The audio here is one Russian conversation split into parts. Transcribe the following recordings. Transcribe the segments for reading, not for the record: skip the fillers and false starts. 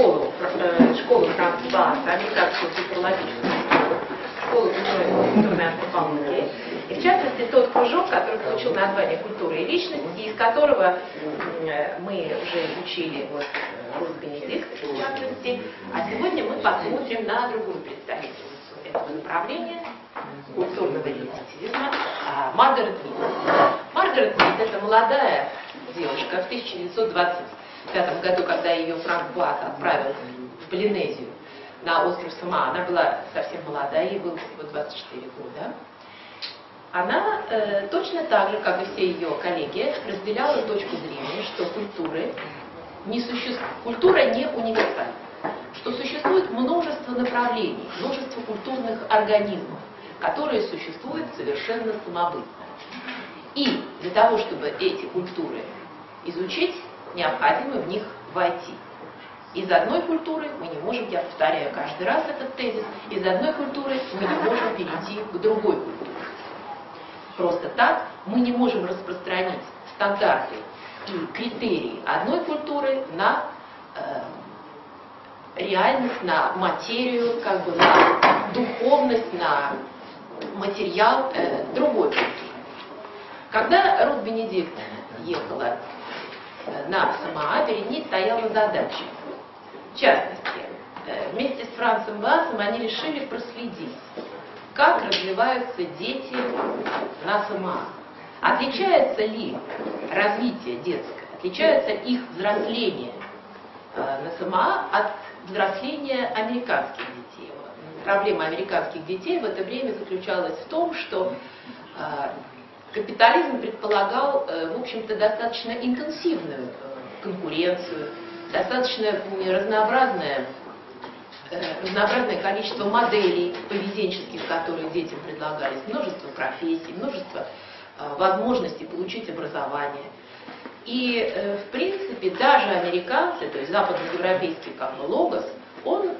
школу Франца Бааса, американскую культурологическую школу культурной антропологии. И в частности тот кружок, который получил название «Культура и личность», и из которого мы уже учили Рут Бенедикт, в частности. А сегодня мы посмотрим на другую представительницу этого направления культурного релятивизма, Маргарет Мид. Маргарет Мид — это молодая девушка в 1925 году, когда ее Франц Баас отправил в Полинезию на остров Самоа. Она была совсем молодая, ей было всего 24 года. Она точно так же, как и все ее коллеги, разделяла точку зрения, что культура не универсальна, что существует множество направлений, множество культурных организмов, которые существуют совершенно самобытно. И для того, чтобы эти культуры изучить, необходимо в них войти. Из одной культуры мы не можем, я повторяю каждый раз этот тезис, из одной культуры мы не можем перейти к другой культуре. Просто так мы не можем распространить стандарты и критерии одной культуры на реальность, на материю, на духовность, на материал другой культуры. Когда Рут Бенедикт ехала на Самоа, перед ней стояла задача. В частности, вместе с Францем Баасом они решили проследить, как развиваются дети на Самоа. Отличается ли развитие детское, отличается их взросление на Самоа от взросления американских детей. Проблема американских детей в это время заключалась в том, что капитализм предполагал, в общем-то, достаточно интенсивную конкуренцию, достаточно разнообразное количество моделей поведенческих, которые детям предлагались, множество профессий, множество возможностей получить образование. И, в принципе, даже американцы, то есть западноевропейский логос, он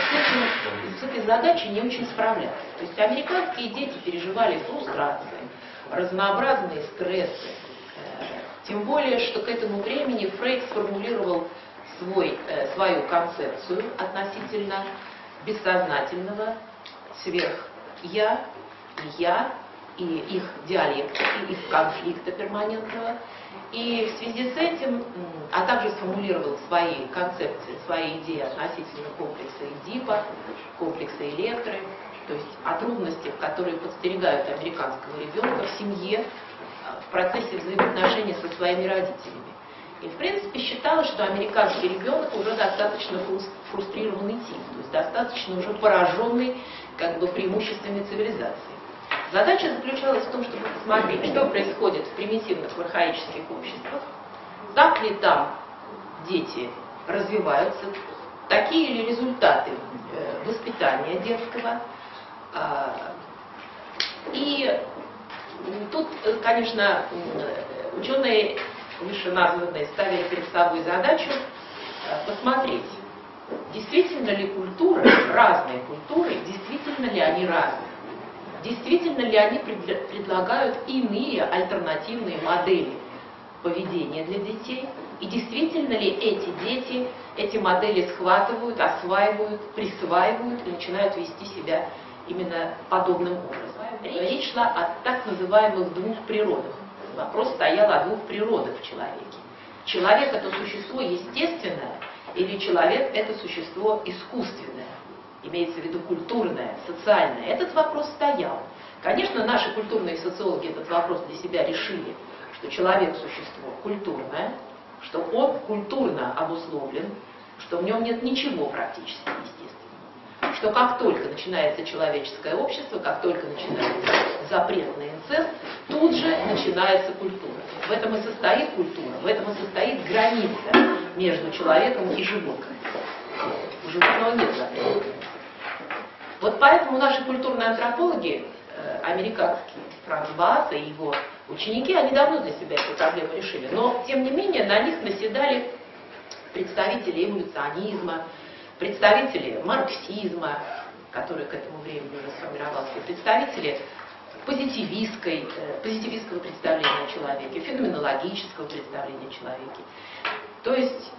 с этой задачей не очень справлялся. То есть американские дети переживали фрустрации, разнообразные стрессы. Тем более, что к этому времени Фрейд сформулировал свою концепцию относительно бессознательного сверх-я и их диалектики, их конфликта перманентного. И в связи с этим, а также сформулировал свои концепции, свои идеи относительно комплекса Эдипа, комплекса Электры, то есть о трудностях, которые подстерегают американского ребенка в семье, в процессе взаимоотношений со своими родителями. И, в принципе, считалось, что американский ребенок уже достаточно фрустрированный тип, то есть достаточно уже пораженный преимуществами цивилизации. Задача заключалась в том, чтобы посмотреть, что происходит в примитивных архаических обществах, так ли там дети развиваются, такие ли результаты воспитания детского. И тут, конечно, ученые вышеназванные ставили перед собой задачу посмотреть, действительно ли разные культуры, действительно ли они разные. Действительно ли они предлагают иные альтернативные модели поведения для детей? И действительно ли эти дети эти модели схватывают, осваивают, присваивают и начинают вести себя именно подобным образом? Речь шла о так называемых двух природах. Вопрос стоял о двух природах в человеке. Человек — это существо естественное или человек — это существо искусственное? Имеется в виду культурное, социальное. Этот вопрос стоял. Конечно, наши культурные социологи этот вопрос для себя решили, что человек – существо культурное, что он культурно обусловлен, что в нем нет ничего практически естественного. Что как только начинается человеческое общество, как только начинается запрет на инцест, тут же начинается культура. В этом и состоит культура, в этом и состоит граница между человеком и животным. У животного нет запрета. Вот поэтому наши культурные антропологи, американские, Франц Баас и его ученики, они давно для себя эту проблему решили. Но, тем не менее, на них наседали представители эволюционизма, представители марксизма, который к этому времени уже сформировался, представители позитивистского представления о человеке, феноменологического представления о человеке. То есть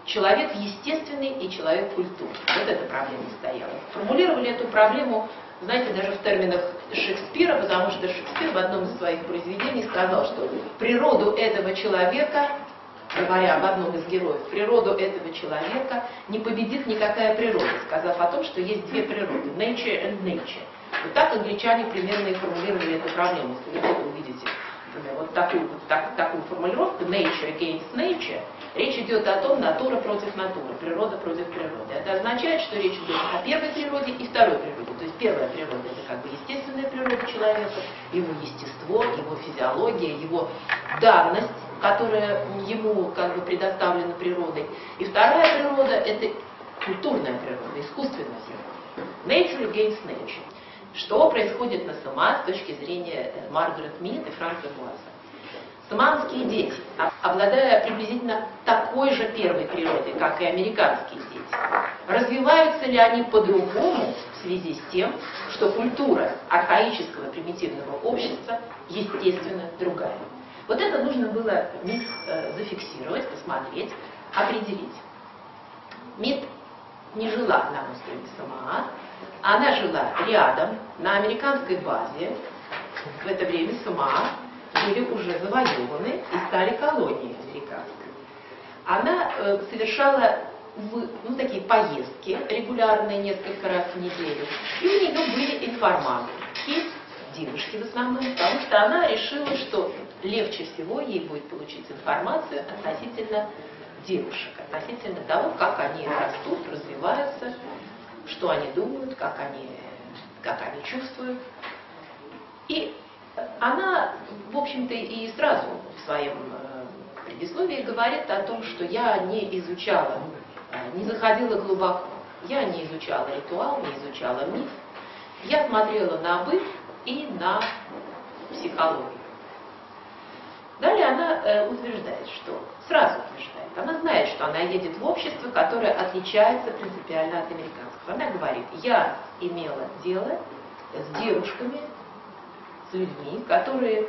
человек естественный и человек культурный. Вот эта проблема стояла. Формулировали эту проблему, знаете, даже в терминах Шекспира, потому что Шекспир в одном из своих произведений сказал, что природу этого человека, говоря об одном из героев, природу этого человека не победит никакая природа, сказав о том, что есть две природы, nature and nature. Вот так англичане примерно и формулировали эту проблему. Если вы увидите, например, вот такую формулировку, nature against nature, речь идет о том, натура против натуры, природа против природы. Это означает, что речь идет о первой природе и второй природе. То есть первая природа — это как бы естественная природа человека, его естество, его физиология, его данность, которая ему как бы предоставлена природой. И вторая природа — это культурная природа, искусственная природа. Nature against nature. Что происходит на СМА с точки зрения Маргарет Мид и Франца Буаза? Саманские дети, обладая приблизительно такой же первой природой, как и американские дети, развиваются ли они по-другому в связи с тем, что культура архаического примитивного общества естественно другая? Вот это нужно было Мид зафиксировать, посмотреть, определить. Мид не жила на острове Самоа, она жила рядом, на американской базе. В это время Самоа были уже завоеваны и стали колонией американской. Она совершала такие поездки регулярные несколько раз в неделю, и у нее были информатки, девушки в основном, потому что она решила, что легче всего ей будет получить информацию относительно девушек, относительно того, как они растут, развиваются, что они думают, как они чувствуют. И она, в общем-то, и сразу в своем предисловии говорит о том, что я не изучала, не заходила глубоко, я не изучала ритуал, не изучала миф, я смотрела на быт и на психологию. Далее она утверждает, она знает, что она едет в общество, которое отличается принципиально от американского. Она говорит: я имела дело с девушками, с людьми, которые,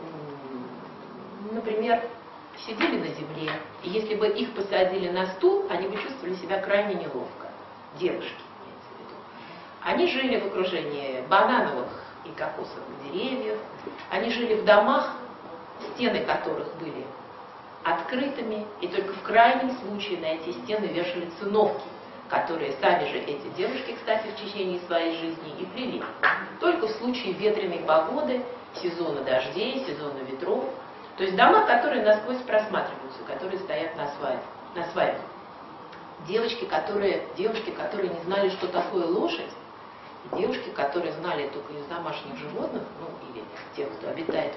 например, сидели на земле, и если бы их посадили на стул, они бы чувствовали себя крайне неловко. Девушки, имеется в виду. Они жили в окружении банановых и кокосовых деревьев, они жили в домах, стены которых были открытыми, и только в крайнем случае на эти стены вешали циновки, которые сами же эти девушки, кстати, в течение своей жизни и плели. Только в случае ветреной погоды, сезона дождей, сезона ветров. То есть дома, которые насквозь просматриваются, которые стоят на свадьбе. Девушки, которые не знали, что такое лошадь, и девушки, которые знали только из домашних животных, или тех, кто обитает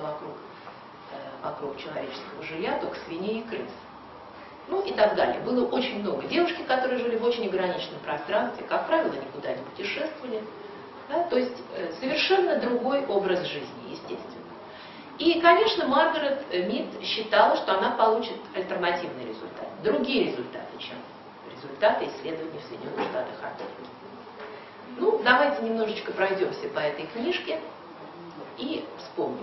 вокруг человеческого жилья, только свиней и крыс. И так далее. Было очень много. Девушки, которые жили в очень ограниченном пространстве, как правило, никуда не путешествовали. Да? То есть совершенно другой образ жизни, естественно. И, конечно, Маргарет Мид считала, что она получит альтернативный результат. Другие результаты, чем результаты исследований в Соединенных Штатах Америки. Давайте немножечко пройдемся по этой книжке и вспомним,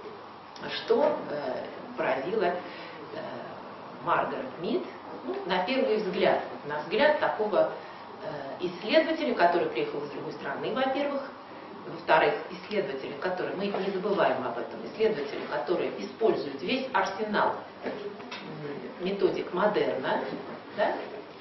что поразило Маргарет Мид, на первый взгляд, на взгляд такого исследователя, который приехал из другой страны, во-первых, во-вторых, исследователя, который, мы не забываем об этом, исследователя, который использует весь арсенал методик модерна, да?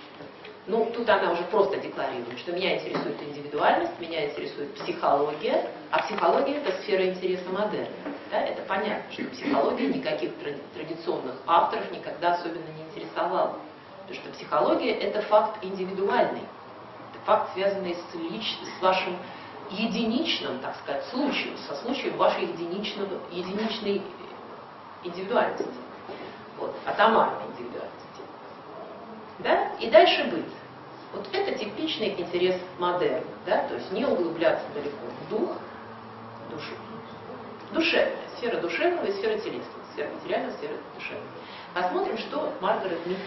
Тут она уже просто декларирует, что меня интересует индивидуальность, меня интересует психология, а психология — это сфера интереса модерна. Да? Это понятно, что психология никаких традиционных авторов никогда особенно не интересовала. Потому что психология — это факт индивидуальный, это факт, связанный с вашим единичным, так сказать, случаем, со случаем вашей единичной индивидуальности, атомарной индивидуальности. Да? И дальше быт. Вот это типичный интерес модерна, да? То есть не углубляться далеко в душу. Душевная, сфера душевного и сфера телесного, сфера материального, сфера душевного. Посмотрим, что Маргарет Мид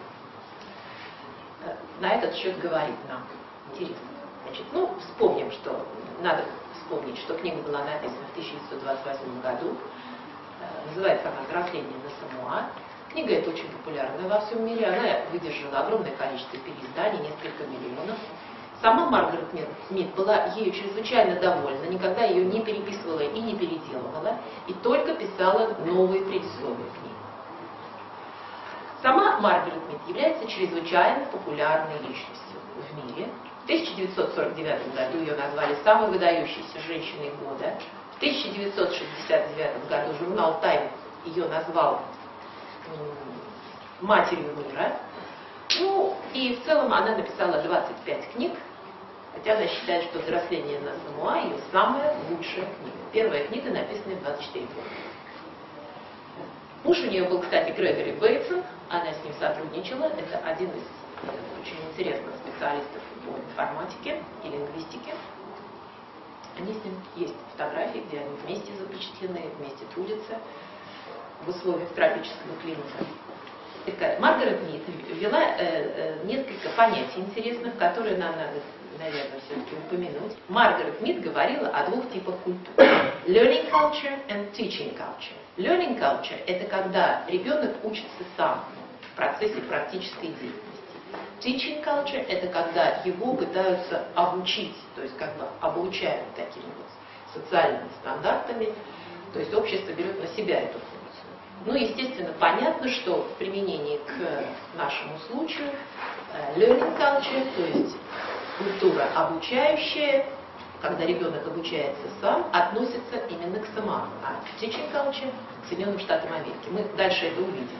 на этот счет говорит нам. Интересно. Значит, вспомним, что надо вспомнить, что книга была написана в 1928 году. Называется она «Взросление на Самоа». Книга эта очень популярна во всем мире, она выдержала огромное количество переизданий, несколько миллионов. Сама Маргарет Мид была ею чрезвычайно довольна, никогда ее не переписывала и не переделывала, и только писала новые предисловия к ней. Сама Маргарет Мид является чрезвычайно популярной личностью в мире. В 1949 году ее назвали самой выдающейся женщиной года. В 1969 году журнал Time ее назвал матерью мира. Ну, и в целом она написала 25 книг, хотя она считает, что «Взросление на Самоа» ее самая лучшая книга. Первая книга, написанная в 24 года. Муж у нее был, кстати, Грегори Бейтсон, она с ним сотрудничала. Это один из очень интересных специалистов по информатике и лингвистике. Они с ним есть фотографии, где они вместе запечатлены, вместе трудятся в условиях тропического климата. Маргарет Мид ввела несколько понятий интересных, которые нам надо, наверное, все-таки упомянуть. Маргарет Мид говорила о двух типах культуры. Learning culture and teaching culture. Learning culture – это когда ребенок учится сам в процессе практической деятельности. Teaching culture – это когда его пытаются обучить, то есть как бы обучают такими вот социальными стандартами, то есть общество берет на себя эту функцию. Ну, естественно, понятно, что в применении к нашему случаю learning culture, то есть культура обучающая, когда ребенок обучается сам, относится именно к Самоа, а teaching culture к Соединенным Штатам Америки. Мы дальше это увидим.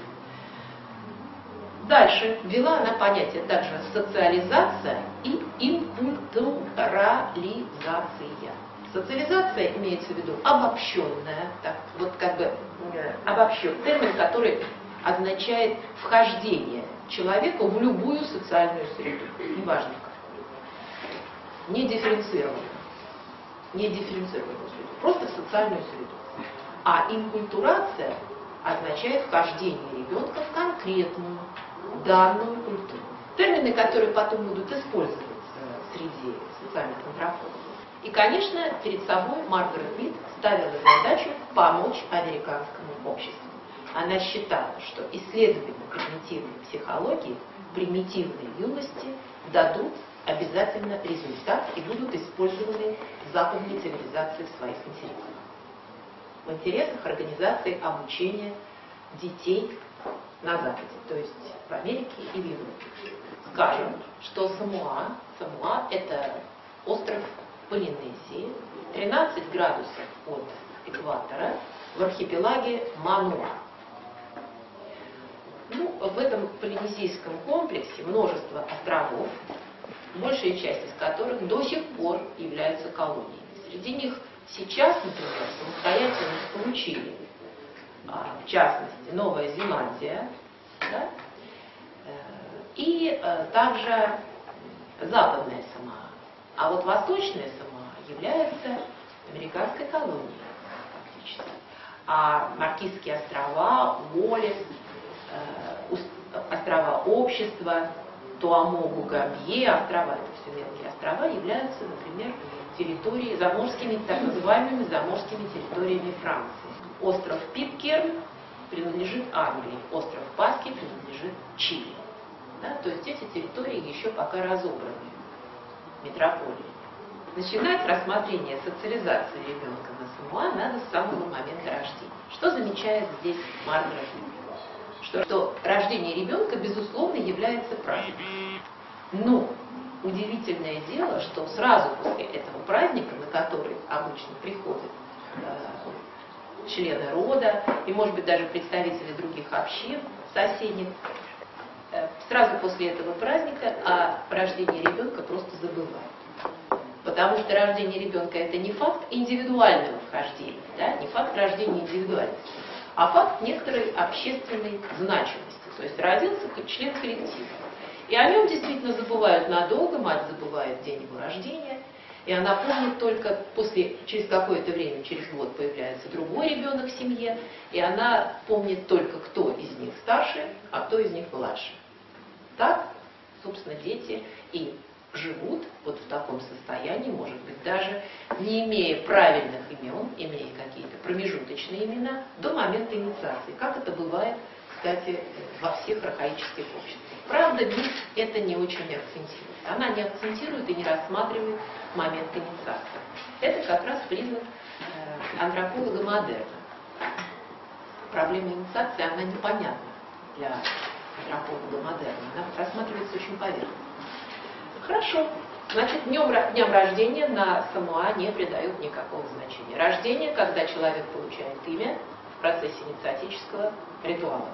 Дальше ввела она понятие также социализация и инкультурализация. Социализация имеется в виду обобщенная, так, вот как бы обобщен, термин, который означает вхождение человека в любую социальную среду, неважно какую, не дифференцированную среду, просто в социальную среду. А инкультурация означает вхождение ребенка в конкретную данную культуру. Термины, которые потом будут использоваться среди социальных антропологов. И, конечно, перед собой Маргарет Мид ставила задачу помочь американскому обществу. Она считала, что исследования примитивной психологии, примитивной юности дадут обязательно результат и будут использованы западной цивилизацией в своих интересах. В интересах организации обучения детей на Западе, то есть в Америке и в Европе. Скажем, что Самоа – это остров Полинезии, 13 градусов от экватора, в архипелаге Мануа. Ну, в этом полинезийском комплексе множество островов, большая часть из которых до сих пор являются колониями. Среди них сейчас, например, самостоятельность получили, в частности, Новая Зеландия, да? И также Западная Самоа. А вот Восточная Самоа является американской колонией фактически. А Маркизские острова, Уоллес, острова Общества, Туамогу, Гамбье, острова, это все мелкие острова, являются, например, территорией заморскими, так называемыми заморскими территориями Франции. Остров Питкерн принадлежит Англии, остров Пасхи принадлежит Чили. Да? То есть эти территории еще пока разобраны метрополией. Начинать рассмотрение социализации ребенка на Самоа надо с самого момента рождения. Что замечает здесь Маргарет Мид? Что рождение ребенка, безусловно, является праздником. Но удивительное дело, что сразу после этого праздника, на который обычно приходят члены рода и, может быть, даже представители других общин, соседних, сразу после этого праздника о рождении ребенка просто забывают. Потому что рождение ребенка – это не факт индивидуального вхождения, да? Не факт рождения индивидуальности, а факт некоторой общественной значимости. То есть родился как член коллектива. И о нем действительно забывают надолго, мать забывает день его рождения, и она помнит только через какое-то время, через год появляется другой ребенок в семье, и она помнит только, кто из них старше, а кто из них младше. Так, собственно, дети и живут вот в таком состоянии, может быть, даже не имея правильных имен, имея какие-то промежуточные имена, до момента инициации, как это бывает, кстати, во всех архаических обществах. Правда, МИС это не очень акцентирует. Она не акцентирует и не рассматривает момент инициации. Это как раз признак антрополога модерна. Проблема инициации, она непонятна для антрополога модерна. Она рассматривается очень поверхностно. Хорошо. Значит, дням рождения на Самоа не придают никакого значения. Рождение, когда человек получает имя в процессе инициатического ритуала.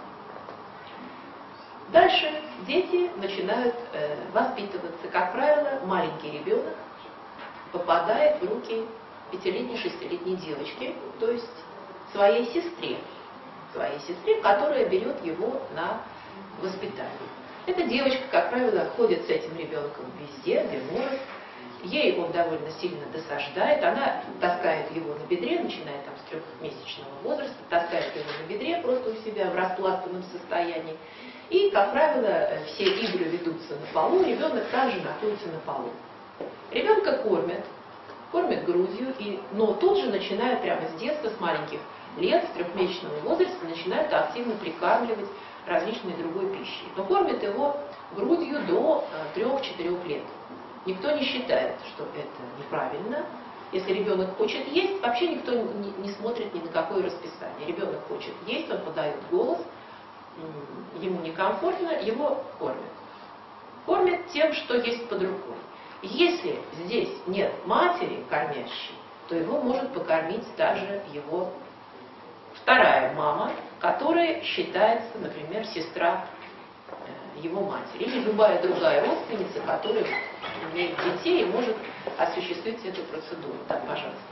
Дальше дети начинают воспитываться. Как правило, маленький ребенок попадает в руки 5-летней, 6-летней девочки, то есть своей сестре, которая берет его на воспитание. Эта девочка, как правило, ходит с этим ребенком везде, где может. Ей он довольно сильно досаждает. Она таскает его на бедре, начиная там с 3-месячного возраста, таскает его на бедре просто у себя в распластанном состоянии. И, как правило, все игры ведутся на полу, ребенок также находится на полу. Ребенка кормят грудью, но тут же начинают прямо с детства, с маленьких лет, с 3-месячного возраста, начинают активно прикармливать различной другой пищей. Но кормят его грудью до 3-4 лет. Никто не считает, что это неправильно. Если ребенок хочет есть, вообще никто не смотрит ни на какое расписание. Ребенок хочет есть, он подает голос, ему некомфортно, его кормят. Кормят тем, что есть под рукой. Если здесь нет матери кормящей, то его может покормить даже его вторая мама, которая считается, например, сестра его матери, или любая другая родственница, которая имеет детей и может осуществить эту процедуру. Так, пожалуйста.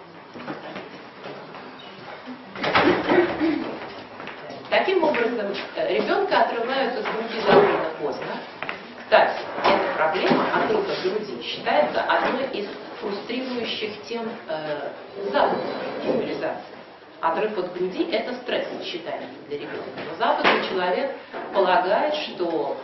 Таким образом, ребенка отрывают от груди довольно поздно. Кстати, эта проблема отрыва груди считается одной из фрустрирующих тем западной цивилизации. Отрыв от груди – это стресс, считается, для ребенка. Но западный человек полагает, что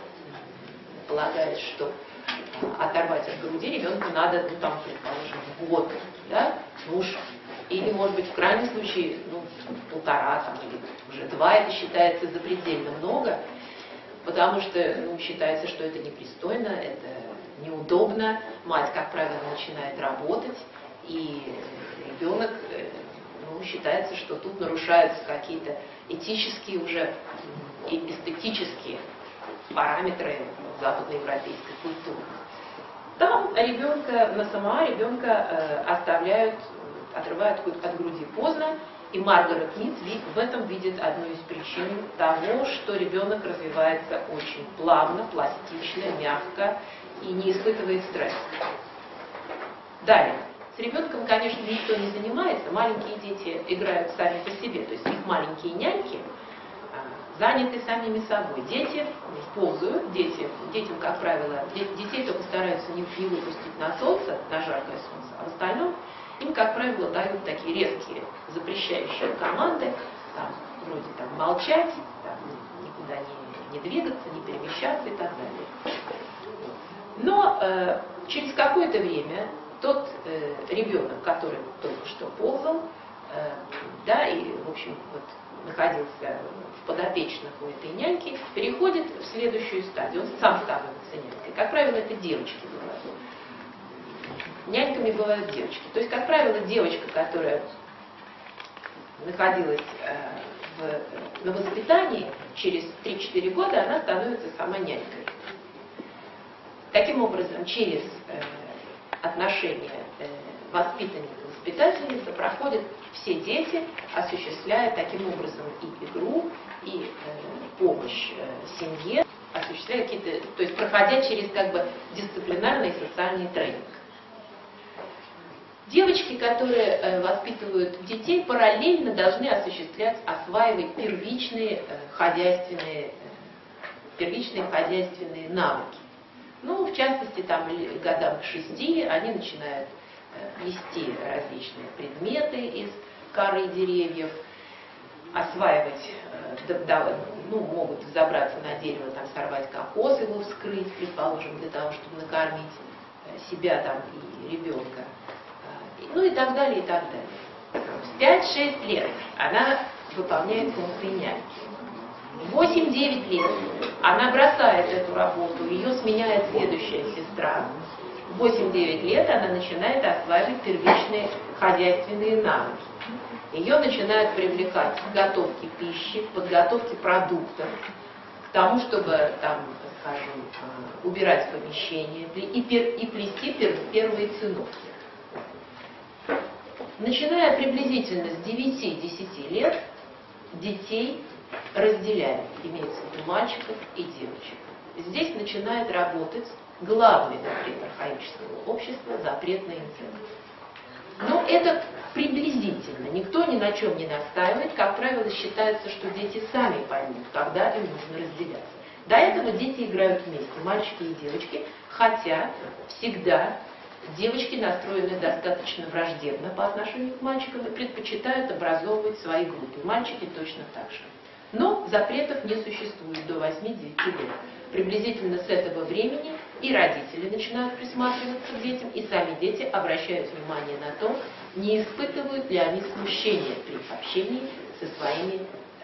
оторвать от груди ребенку надо, там, предположим, год, да, или, может быть, в крайнем случае, 1,5, там, или уже 2, это считается запредельно много, потому что, считается, что это непристойно, это неудобно. Мать, как правило, начинает работать, и ребенок, считается, что тут нарушаются какие-то этические уже и эстетические параметры западноевропейской культуры. Там ребенка, на Самоа ребенка отрывают от груди поздно, и Маргарет Мид в этом видит одну из причин того, что ребенок развивается очень плавно, пластично, мягко и не испытывает стресса. Далее. С ребенком, конечно, никто не занимается, маленькие дети играют сами по себе, то есть их маленькие няньки заняты самими собой. Дети ползают, детям, как правило, детей только стараются не выпустить на солнце, на жаркое солнце, а в остальном им, как правило, дают такие резкие, запрещающие команды, вроде молчать, никуда не двигаться, не перемещаться и так далее. Но через какое-то время тот ребенок, который только что ползал, и, в общем, находился в подопечных у этой няньки, переходит в следующую стадию. Он сам становится нянькой. Как правило, это девочки бывают. Няньками бывают девочки. То есть, как правило, девочка, которая находилась на воспитании, через 3-4 года она становится сама нянькой. Таким образом, через отношения воспитанника-воспитательницы проходят все дети, осуществляя таким образом и игру, и помощь семье, осуществляя какие-то, то есть проходя через дисциплинарный и социальный тренинг. Девочки, которые воспитывают детей, параллельно должны осваивать первичные хозяйственные навыки. В частности, годам к 6 они начинают нести различные предметы из коры деревьев, осваивать, могут забраться на дерево, сорвать кокос, его вскрыть, предположим, для того, чтобы накормить себя и ребенка. И так далее, и так далее. В 5-6 лет она выполняет функции няньки. 8-9 лет она бросает эту работу, ее сменяет следующая сестра. В 8-9 лет она начинает осваивать первичные хозяйственные навыки. Ее начинают привлекать к готовке пищи, к подготовке продуктов, к тому, чтобы, там, скажем, убирать помещение и плести первые циновки. Начиная приблизительно с 9-10 лет детей разделяют, имеется в виду мальчиков и девочек. Здесь начинает работать главный запрет архаического общества – запрет на инцест. Но это приблизительно. Никто ни на чем не настаивает. Как правило, считается, что дети сами поймут, когда им нужно разделяться. До этого дети играют вместе, мальчики и девочки, хотя всегда девочки настроены достаточно враждебно по отношению к мальчикам и предпочитают образовывать свои группы. Мальчики точно так же. Но запретов не существует до 8-9 лет. Приблизительно с этого времени и родители начинают присматриваться к детям, и сами дети обращают внимание на то, не испытывают ли они смущения при общении со своими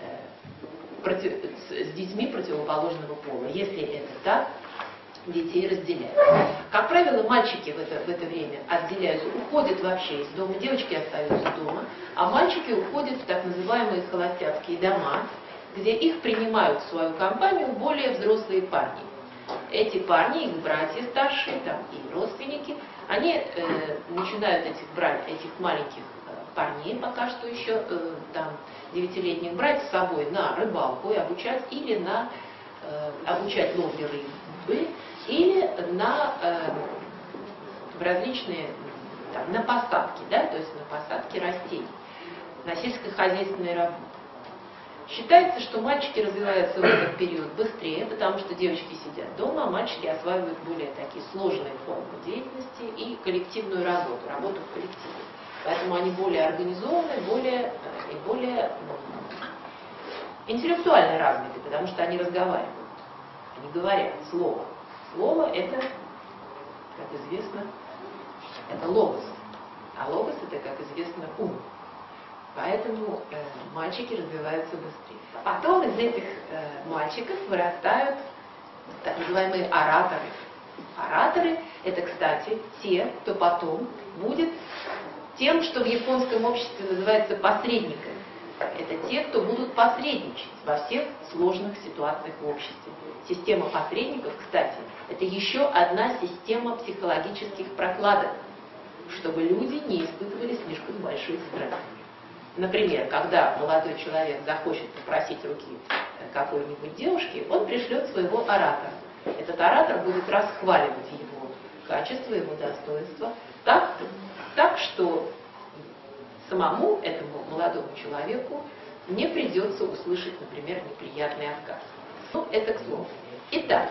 с детьми противоположного пола. Если это так, детей разделяют. Как правило, мальчики в это время отделяются, уходят вообще из дома, девочки остаются дома, а мальчики уходят в так называемые холостяцкие дома, где их принимают в свою компанию более взрослые парни. Эти парни, их братья старшие, там, и родственники, они начинают этих маленьких парней, пока что еще там 9-летних, брать с собой на рыбалку и обучать, или обучать ловле рыбы, или в различные, там, на посадки, да, то есть на посадки растений, на сельскохозяйственные работы. Считается, что мальчики развиваются в этот период быстрее, потому что девочки сидят дома, а мальчики осваивают более такие сложные формы деятельности и коллективную работу в коллективе. Поэтому они более организованы, более интеллектуально развиты, потому что они разговаривают, они говорят слово. Слово – это, как известно, это логос, а логос – это, как известно, ум. Поэтому мальчики развиваются быстрее. Потом из этих мальчиков вырастают так называемые ораторы. Ораторы – это, кстати, те, кто потом будет тем, что в японском обществе называется посредниками. Это те, кто будут посредничать во всех сложных ситуациях в обществе. Система посредников, кстати, это еще одна система психологических прокладок, чтобы люди не испытывали слишком большой стресс. Например, когда молодой человек захочет попросить руки какой-нибудь девушки, он пришлет своего оратора. Этот оратор будет расхваливать его качество, его достоинство, так что самому этому молодому человеку не придется услышать, например, неприятный отказ. Ну, это к слову. Итак,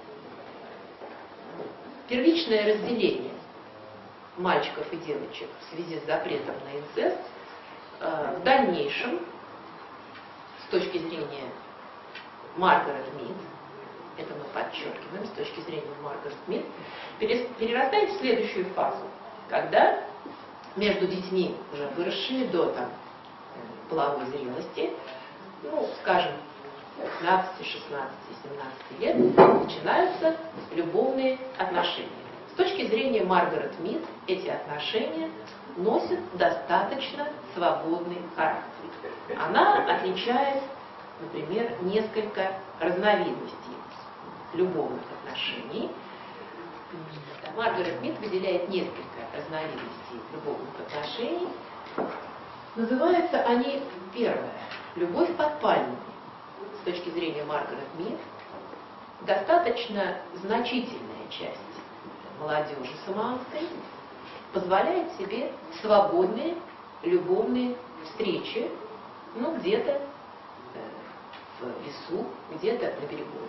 первичное разделение мальчиков и девочек в связи с запретом на инцест в дальнейшем, с точки зрения Маргарет Мид, это мы подчеркиваем, с точки зрения Маргарет Мид, перерастает в следующую фазу, когда между детьми, уже выросшими до половой зрелости, ну, скажем, 15, 16, 17 лет, начинаются любовные отношения. С точки зрения Маргарет Мид, эти отношения носят достаточно свободный характер. Она отличает, например, несколько разновидностей любовных отношений. Маргарет Мид выделяет несколько разновидностей любовных отношений. Называются они, первое, любовь подпальная. С точки зрения Маргарет Мид, достаточно значительная часть молодежи самоанской позволяет себе свободные любовные встречи, ну, где-то в лесу, где-то на берегу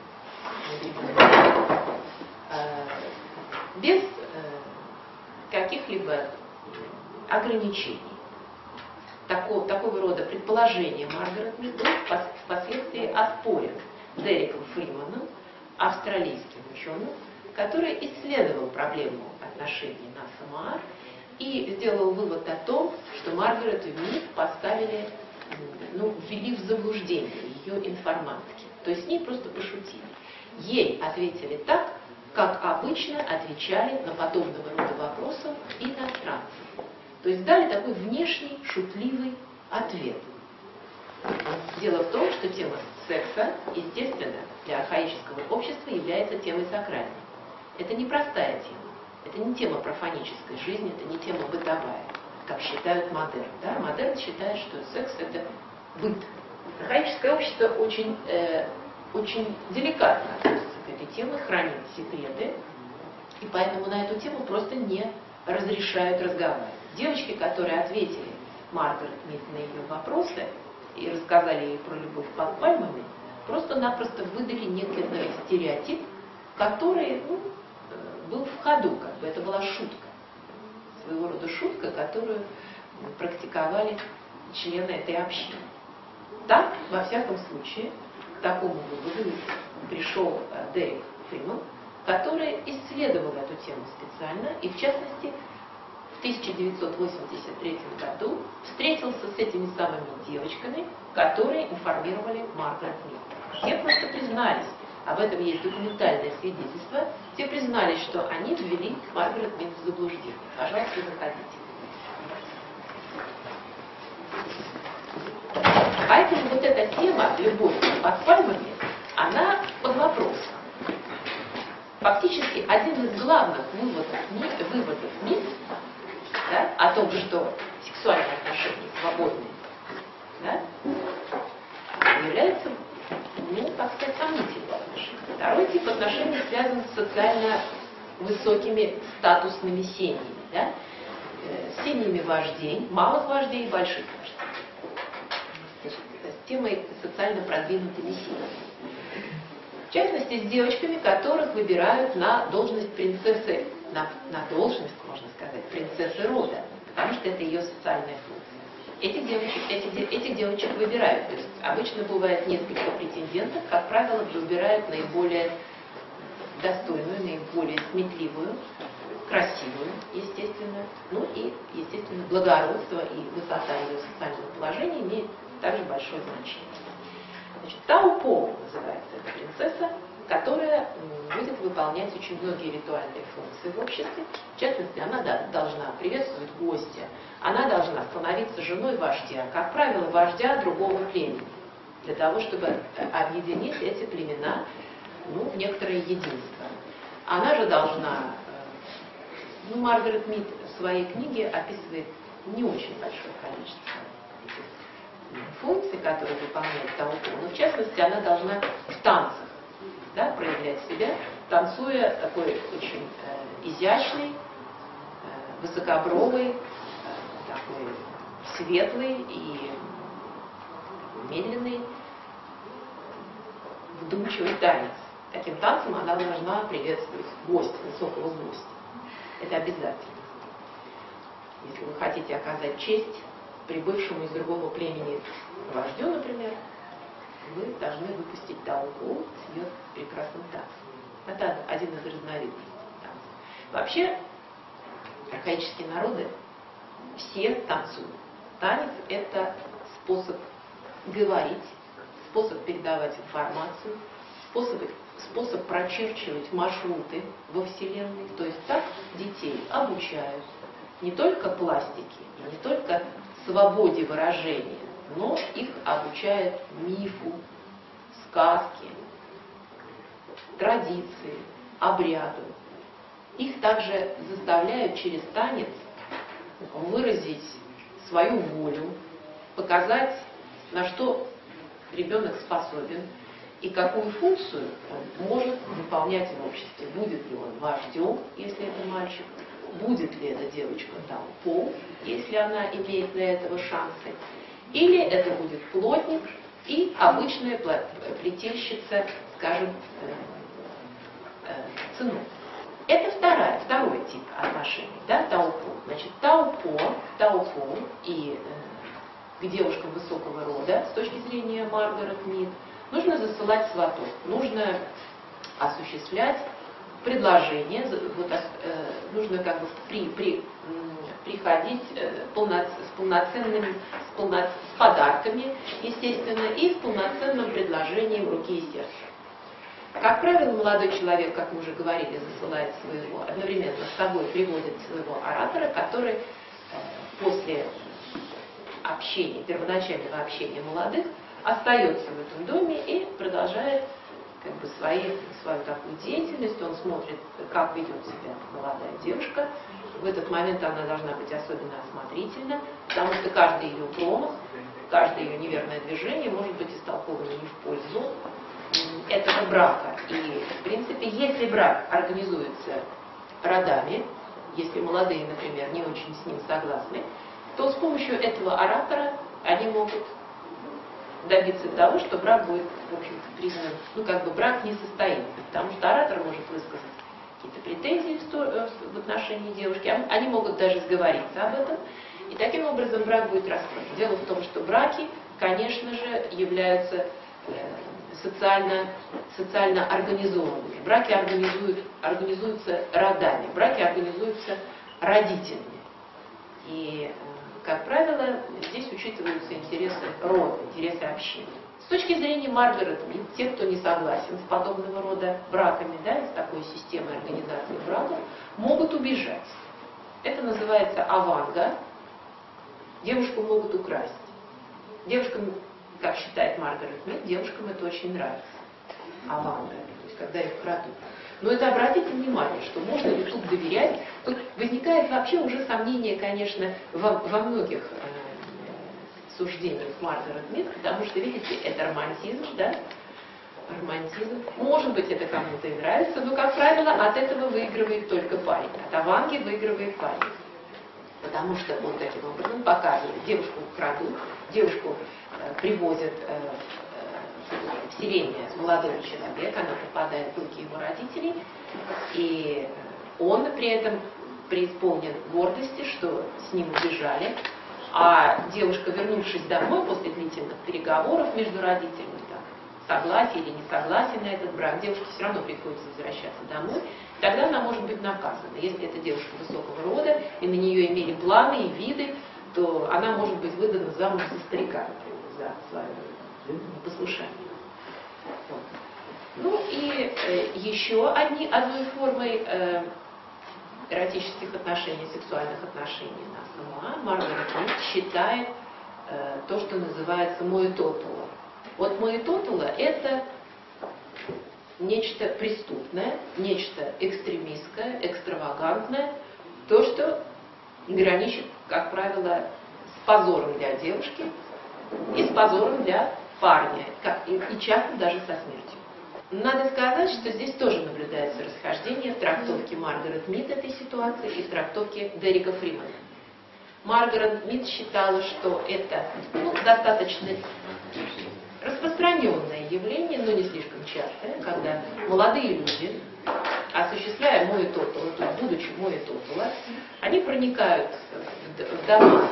без каких-либо ограничений. Такого рода предположение Маргарет Мид впоследствии оспорен Дереком Фриманом, австралийским ученым, который исследовал проблему отношений на Самоа и сделал вывод о том, что Маргарет Мид поставили ввели в заблуждение ее информантки. То есть с ней просто пошутили. Ей ответили так, как обычно отвечали на подобного рода вопросы иностранцы. То есть дали такой внешний, шутливый ответ. Дело в том, что тема секса, естественно, для архаического общества является темой сакральной. Это не простая тема. Это не тема профанической жизни, это не тема бытовая, как считают модерн. Да? Модерн считает, что секс – это быт. Архаическое общество очень деликатно относится к этой теме, хранит секреты, и поэтому на эту тему просто не разрешают разговаривать. Девочки, которые ответили Маргарет Мид на ее вопросы и рассказали ей про любовь под пальмами, просто-напросто выдали некий стереотип, который был в ходу, как бы это была шутка, своего рода шутка, которую практиковали члены этой общины. Так, во всяком случае, к такому выводу пришел Дерек Фриман, который исследовал эту тему специально и, в частности, в 1983 году встретился с этими самыми девочками, которые информировали Маргарет Мид. Те просто признались, об этом есть документальное свидетельство, те признались, что они ввели Маргарет Мид в заблуждение. Пожалуйста, заходите. Поэтому вот эта тема «Любовь под пальмами», она под вопросом. Фактически один из главных выводов МИД, да, о том, что сексуальные отношения свободные, да, является, так сказать, сомнительным отношением. Второй тип отношений связан с социально высокими статусными семьями, да, с семьями вождей, малых вождей и больших вождей. С темой социально продвинутыми семьями. В частности, с девочками, которых выбирают на должность принцессы, на должность, можно сказать, принцессы рода, потому что это ее социальная функция. Этих девочек выбирают. То есть обычно бывает несколько претендентов, как правило, выбирают наиболее достойную, наиболее сметливую, красивую, естественно, и, естественно, благородство и высота ее социального положения имеет также большое значение. Значит, Таупо называется эта принцесса, которая будет выполнять очень многие ритуальные функции в обществе. В частности, она должна приветствовать гостя, она должна становиться женой вождя, как правило, вождя другого племени, для того, чтобы объединить эти племена в некоторое единство. Она же должна, Маргарет Мид в своей книге описывает не очень большое количество функций, которые выполняет Таупо, но в частности она должна в танцах, да, проявлять себя, танцуя такой очень изящный, высокобровый, такой светлый и медленный, вдумчивый танец. Таким танцем она должна приветствовать гостя, высокого гостя. Это обязательно. Если вы хотите оказать честь прибывшему из другого племени вождю, например, вы должны выпустить Таупо с ее прекрасным танцем. Это один из разновидностей танца. Вообще, архаические народы все танцуют. Танец – это способ говорить, способ передавать информацию, способ прочерчивать маршруты во Вселенной. То есть так детей обучают не только пластике, не только свободе выражения, но их обучают мифу, сказке, традиции, обряду. Их также заставляют через танец выразить свою волю, показать, на что ребенок способен и какую функцию он может выполнять в обществе. Будет ли он вождем, если это мальчик, будет ли эта девочка Таупо, если она имеет для этого шансы, или это будет плотник и обычная плетельщица, скажем, цену. Это второй тип отношений, да, Таупо. Значит, Таупо и к девушкам высокого рода, с точки зрения Маргарет Мид, нужно засылать сватов, нужно осуществлять предложение, вот, нужно как бы приходить с подарками, естественно, и с полноценным предложением руки и сердца. Как правило, молодой человек, как мы уже говорили, засылает своего, одновременно с собой приводит своего оратора, который после общения, первоначального общения молодых, остается в этом доме и продолжает как бы свою такую деятельность. Он смотрит, как ведет себя молодая девушка. В этот момент она должна быть особенно осмотрительна, потому что каждый ее промах, каждое ее неверное движение может быть истолковано не в пользу этого брака. И, в принципе, если брак организуется родами, если молодые, например, не очень с ним согласны, то с помощью этого оратора они могут добиться того, что брак будет, в общем-то, признан, ну, как бы брак не состоится, потому что оратор может высказать какие-то претензии в отношении девушки, они могут даже сговориться об этом, и таким образом брак будет раскрыт. Дело в том, что браки, конечно же, являются социально организованными. Браки организуются родами, браки организуются родителями. И, как правило, здесь учитываются интересы рода, интересы общины. С точки зрения Маргарет Мид, те, кто не согласен с подобного рода браками, да, с такой системой организации браков, могут убежать. Это называется аванга. Девушку могут украсть. Девушкам, как считает Маргарет Мид, девушкам это очень нравится. Аванга, то есть когда их крадут. Но это, обратите внимание, что можно ли тут доверять. Тут возникает вообще уже сомнение, конечно, во многих суждениях Маргарет Мид, потому что, видите, это романтизм, да? Романтизм. Может быть, это кому-то и нравится, но, как правило, от этого выигрывает только парень. От аванги выигрывает парень. Потому что он таким образом показывает, девушку крадут, девушку привозят в селение молодого человека, она попадает в руки его родителей, и он при этом преисполнен гордости, что с ним убежали, а девушка, вернувшись домой после длительных переговоров между родителями, согласие или несогласие на этот брак, девушке все равно приходится возвращаться домой, тогда она может быть наказана. Если это девушка высокого рода, и на нее имели планы и виды, то она может быть выдана замуж за старика, за свое послушание. Вот. Ну и еще одной формой эротических отношений, сексуальных отношений на СМА Маргарет Мид считает то, что называется моэтотула. Вот моэтотула – это нечто преступное, нечто экстремистское, экстравагантное, то, что граничит, как правило, с позором для девушки и с позором для парня, и часто даже со смертью. Надо сказать, что здесь тоже наблюдается расхождение в трактовке Маргарет Мид этой ситуации и в трактовке Дерека Фримана. Маргарет Мид считала, что это достаточно распространенное явление, но не слишком частое, когда молодые люди, осуществляя моэтотула, то есть будучи моэтотула, они проникают в дома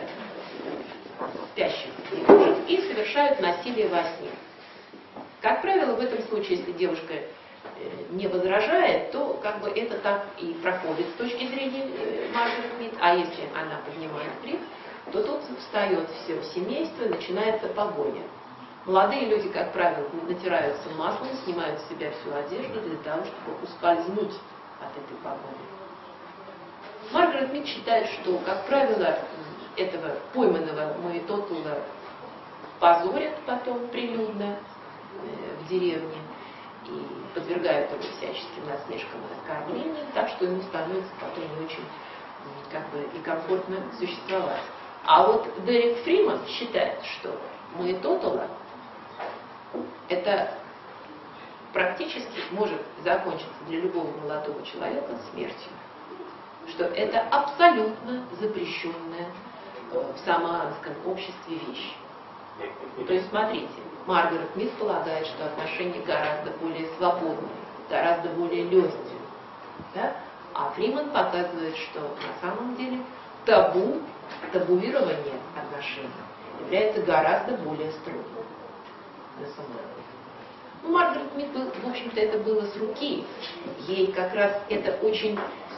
спящих девушек и совершают насилие во сне. Как правило, в этом случае, если девушка не возражает, то как бы это так и проходит с точки зрения Маргарет Мид, а если она поднимает крик, то тут встает все семейство, начинается погоня. Молодые люди, как правило, натираются маслом, снимают с себя всю одежду для того, чтобы ускользнуть от этой погони. Маргарет Мид считает, что, как правило, этого пойманного моэтотула позорят потом прилюдно в деревне и подвергают его всяческим насмешкам и оскорблениям, так что ему становится потом не очень как бы и комфортно существовать. А вот Дерек Фриман считает, что моэтотула это практически может закончиться для любого молодого человека смертью. Что это абсолютно запрещенная в самоанском обществе вещь. То есть, смотрите, Маргарет Мид полагает, что отношения гораздо более свободные, гораздо более легкие. Да? А Фриман показывает, что на самом деле табуирование отношений является гораздо более строгим. Ну, Маргарет Мид, в общем-то, это было с руки. Ей как раз это очень,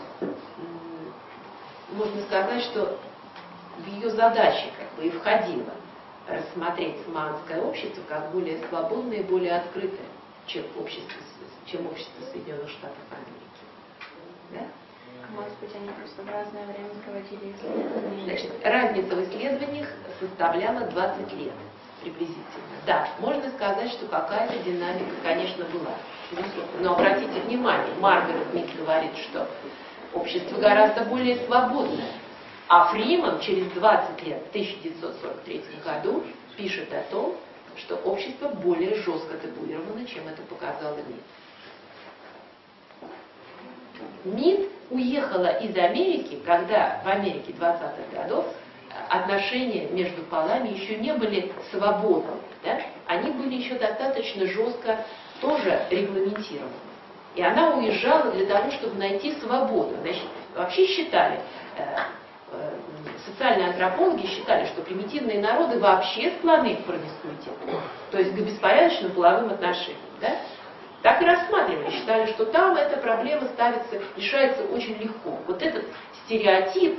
можно сказать, что в ее задачи как бы и входило рассмотреть самоанское общество как более свободное и более открытое, чем общество Соединенных Штатов Америки. Да? Может быть, они просто в разное время проводили исследования? Значит, разница в исследованиях составляла 20 лет приблизительно. Да, можно сказать, что какая-то динамика, конечно, была. Но обратите внимание, Маргарет Мид говорит, что общество гораздо более свободное. А Фриман через 20 лет, в 1943 году, пишет о том, что общество более жестко табуировано, чем это показало Мид. Мид уехала из Америки, когда в Америке 20-х годов отношения между полами еще не были свободны. Да? Они были еще достаточно жестко тоже регламентированы. И она уезжала для того, чтобы найти свободу. Значит, вообще считали, социальные антропологи считали, что примитивные народы вообще склонны к промискуитету, то есть к беспорядочным половым отношениям. Да? Так и рассматривали, считали, что там эта проблема решается очень легко. Вот этот стереотип,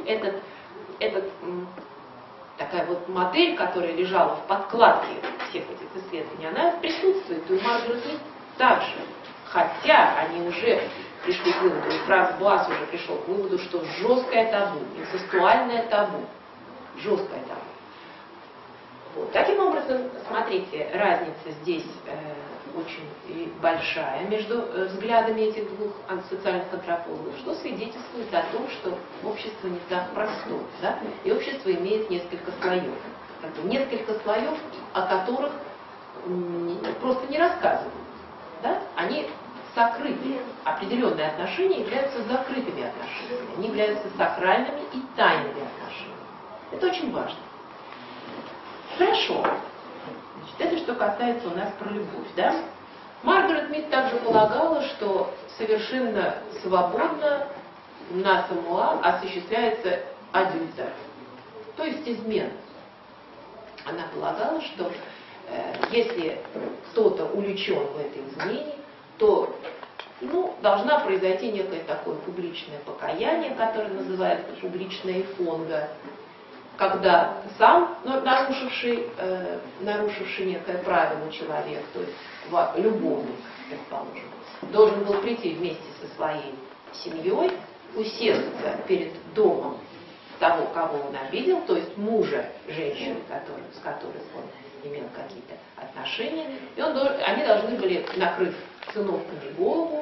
такая вот модель, которая лежала в подкладке всех этих исследований, она присутствует и у Маргарет Мид также. Хотя они уже пришли к выводу, и Франц Буас уже пришел к выводу, что жесткое табу, инцестуальное табу, жесткое табу. Вот. Таким образом, смотрите, разница здесь очень большая между взглядами этих двух социальных антропологов, что свидетельствует о том, что общество не так простое, да? И общество имеет несколько слоев. Несколько слоев, о которых просто не рассказывают. Да? Они сокрыты. Определенные отношения являются закрытыми отношениями. Они являются сакральными и тайными отношениями. Это очень важно. Хорошо. Значит, это что касается у нас про любовь. Да? Маргарет Мид также полагала, что совершенно свободно на Самоа осуществляется адюльтер, то есть измена. Она полагала, что если кто-то увлечен в этой измене, то должна произойти некое такое публичное покаяние, которое называется публичная фонга, когда сам нарушивший некое правило человек, то есть любовник, предположим, должен был прийти вместе со своей семьей, усесться перед домом того, кого он обидел, то есть мужа женщины, с которой он имел какие-то отношения, и они должны были, накрыв циновками голову,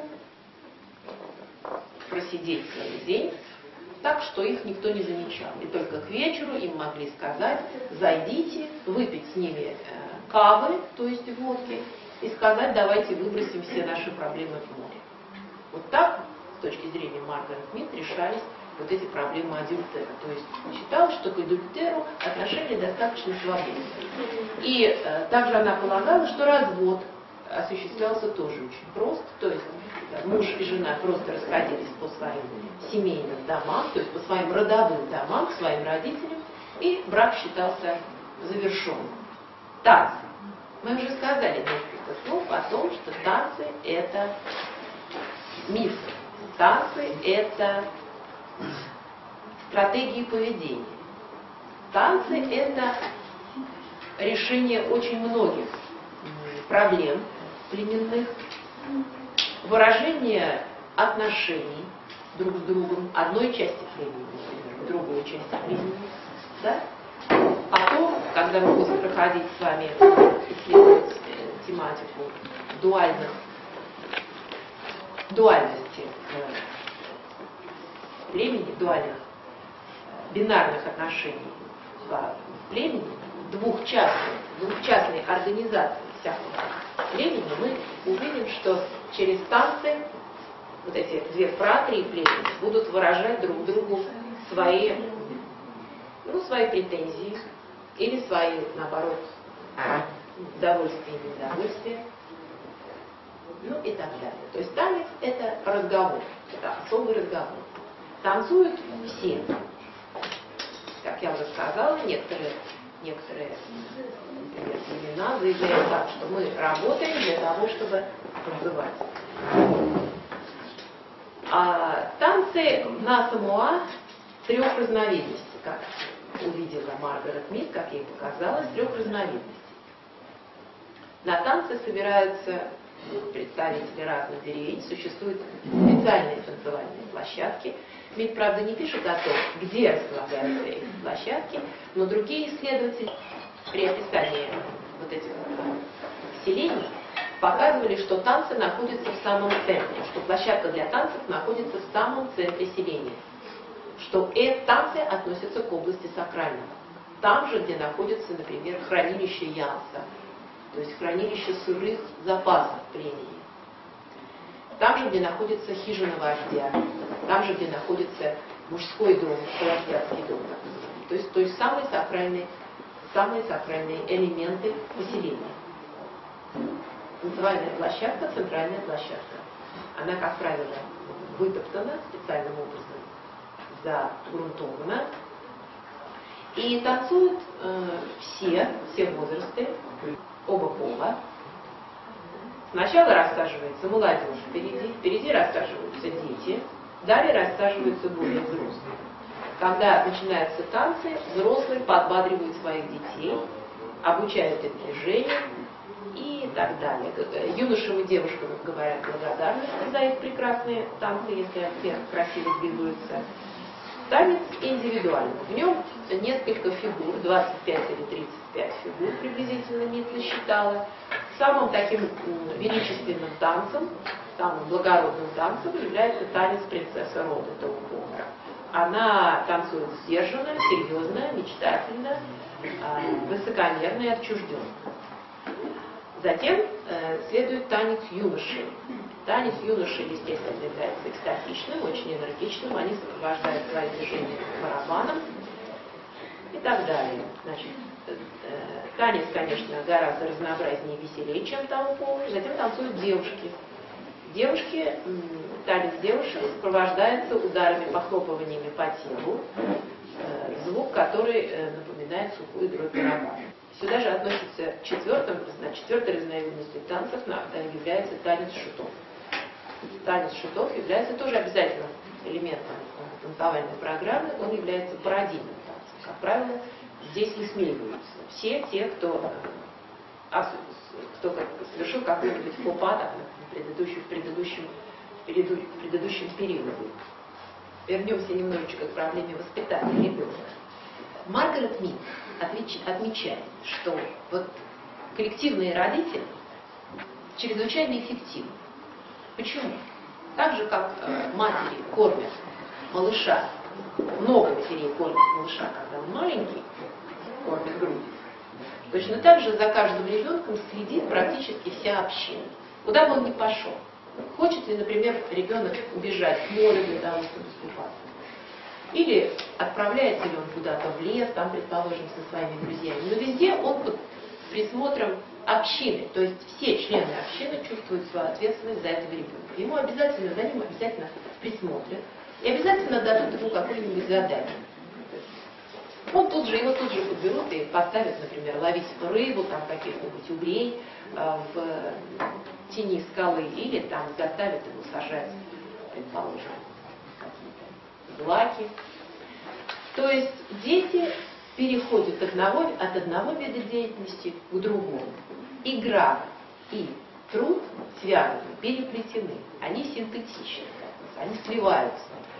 просидеть целый день, так, что их никто не замечал. И только к вечеру им могли сказать: зайдите, выпить с ними кавы, то есть водки, и сказать: давайте выбросим все наши проблемы в море. Вот так, с точки зрения Маргарет Мид, решались вот эти проблемы адюльтера. То есть считалось, что к адюльтеру отношения достаточно свободные. И также она полагала, что развод осуществлялся тоже очень просто. То есть муж и жена просто расходились по своим семейным домам, то есть по своим родовым домам, к своим родителям, и брак считался завершенным. Танцы. Мы уже сказали несколько слов о том, что танцы – это миф. Танцы – это стратегии поведения. Танцы – это решение очень многих проблем племенных, выражение отношений друг с другом одной части племени, например, другой части племени. Да? Потом, когда мы будем проходить с вами, исследовать тематику дуальности племени, дуальных бинарных отношений в племени, двухчастной организации всякого племени, мы увидим, что через танцы вот эти две фратрии племени будут выражать друг другу свои претензии или свои, наоборот, удовольствия и неудовольствия, и так далее. То есть танец – это разговор, это особый разговор. Танцуют все. Как я уже сказала, некоторые некоторые, например, племена заявляют так, что мы работаем для того, чтобы проживать. А танцы на Самоа трех разновидностей, как увидела Маргарет Мид, как ей показалось, трех разновидностей. На танцы собираются представители разных деревень, существуют специальные танцевальные площадки. Мид, правда, не пишет о том, где располагаются эти площадки, но другие исследователи при описании вот этих селений показывали, что танцы находятся в самом центре, что площадка для танцев находится в самом центре селения, что танцы относятся к области сакрального. Там же, где находится, например, хранилище Янса, то есть хранилище сырых запасов племени. Там же, где находится хижина вождя, там же, где находится мужской дом, холостяцкий дом, то есть самые сакральные элементы поселения. Танцевальная площадка, центральная площадка. Она, как правило, вытоптана специальным образом, загрунтована. И танцуют все возрасты, оба пола. Сначала рассаживается молодежь впереди рассаживаются дети, далее рассаживаются более взрослые. Когда начинаются танцы, взрослые подбадривают своих детей, обучают их движению и так далее. Юношам и девушкам говорят благодарность за их прекрасные танцы, если все красиво двигаются. Танец индивидуальный. В нем несколько фигур, 25 или 35 фигур приблизительно Мид насчитала. Самым таким величественным танцем, самым благородным танцем является танец принцессы Роды Таупомора. Она танцует сдержанно, серьезно, мечтательно, высокомерно и отчужденно. Затем следует танец юношей. Танец юношей, естественно, является экстатичным, очень энергичным. Они сопровождают свои движения барабаном и так далее. Значит, танец, конечно, гораздо разнообразнее и веселее, чем Таупомор. Затем танцуют девушки. Танец девушек сопровождается ударами, похлопываниями по телу, звук, который напоминает сухую дробь барабана. Сюда же относится четвертой разновидностью танцев является танец шутов. Танец шутов является тоже обязательным элементом танцевальной программы, он является пародийным танцем. Как правило, здесь высмеиваются все те, кто совершил какой-нибудь фопа в предыдущем периоде. Вернемся немножечко к проблеме воспитания ребенка. Маргарет Мид отмечает, что вот коллективные родители чрезвычайно эффективны. Почему? Так же, как матери кормят малыша, много матерей кормят малыша, когда он маленький, кормят грудью, точно так же за каждым ребенком следит практически вся община. Куда бы он ни пошел. Хочет ли, например, ребенок убежать в море для того, чтобы искупаться? Или отправляется ли он куда-то в лес, там, предположим, со своими друзьями. Но везде он под присмотром общины. То есть все члены общины чувствуют свою ответственность за этого ребенка. За ним обязательно присмотрят. И обязательно дадут ему какое-нибудь задание. Его тут же подберут и поставят, например, ловить рыбу, там каких-нибудь угрей в тени скалы, или там заставят его сажать, предположим, какие-то злаки. То есть дети переходят от одного вида деятельности к другому. Игра и труд связаны, переплетены, они синтетичны, они сливаются.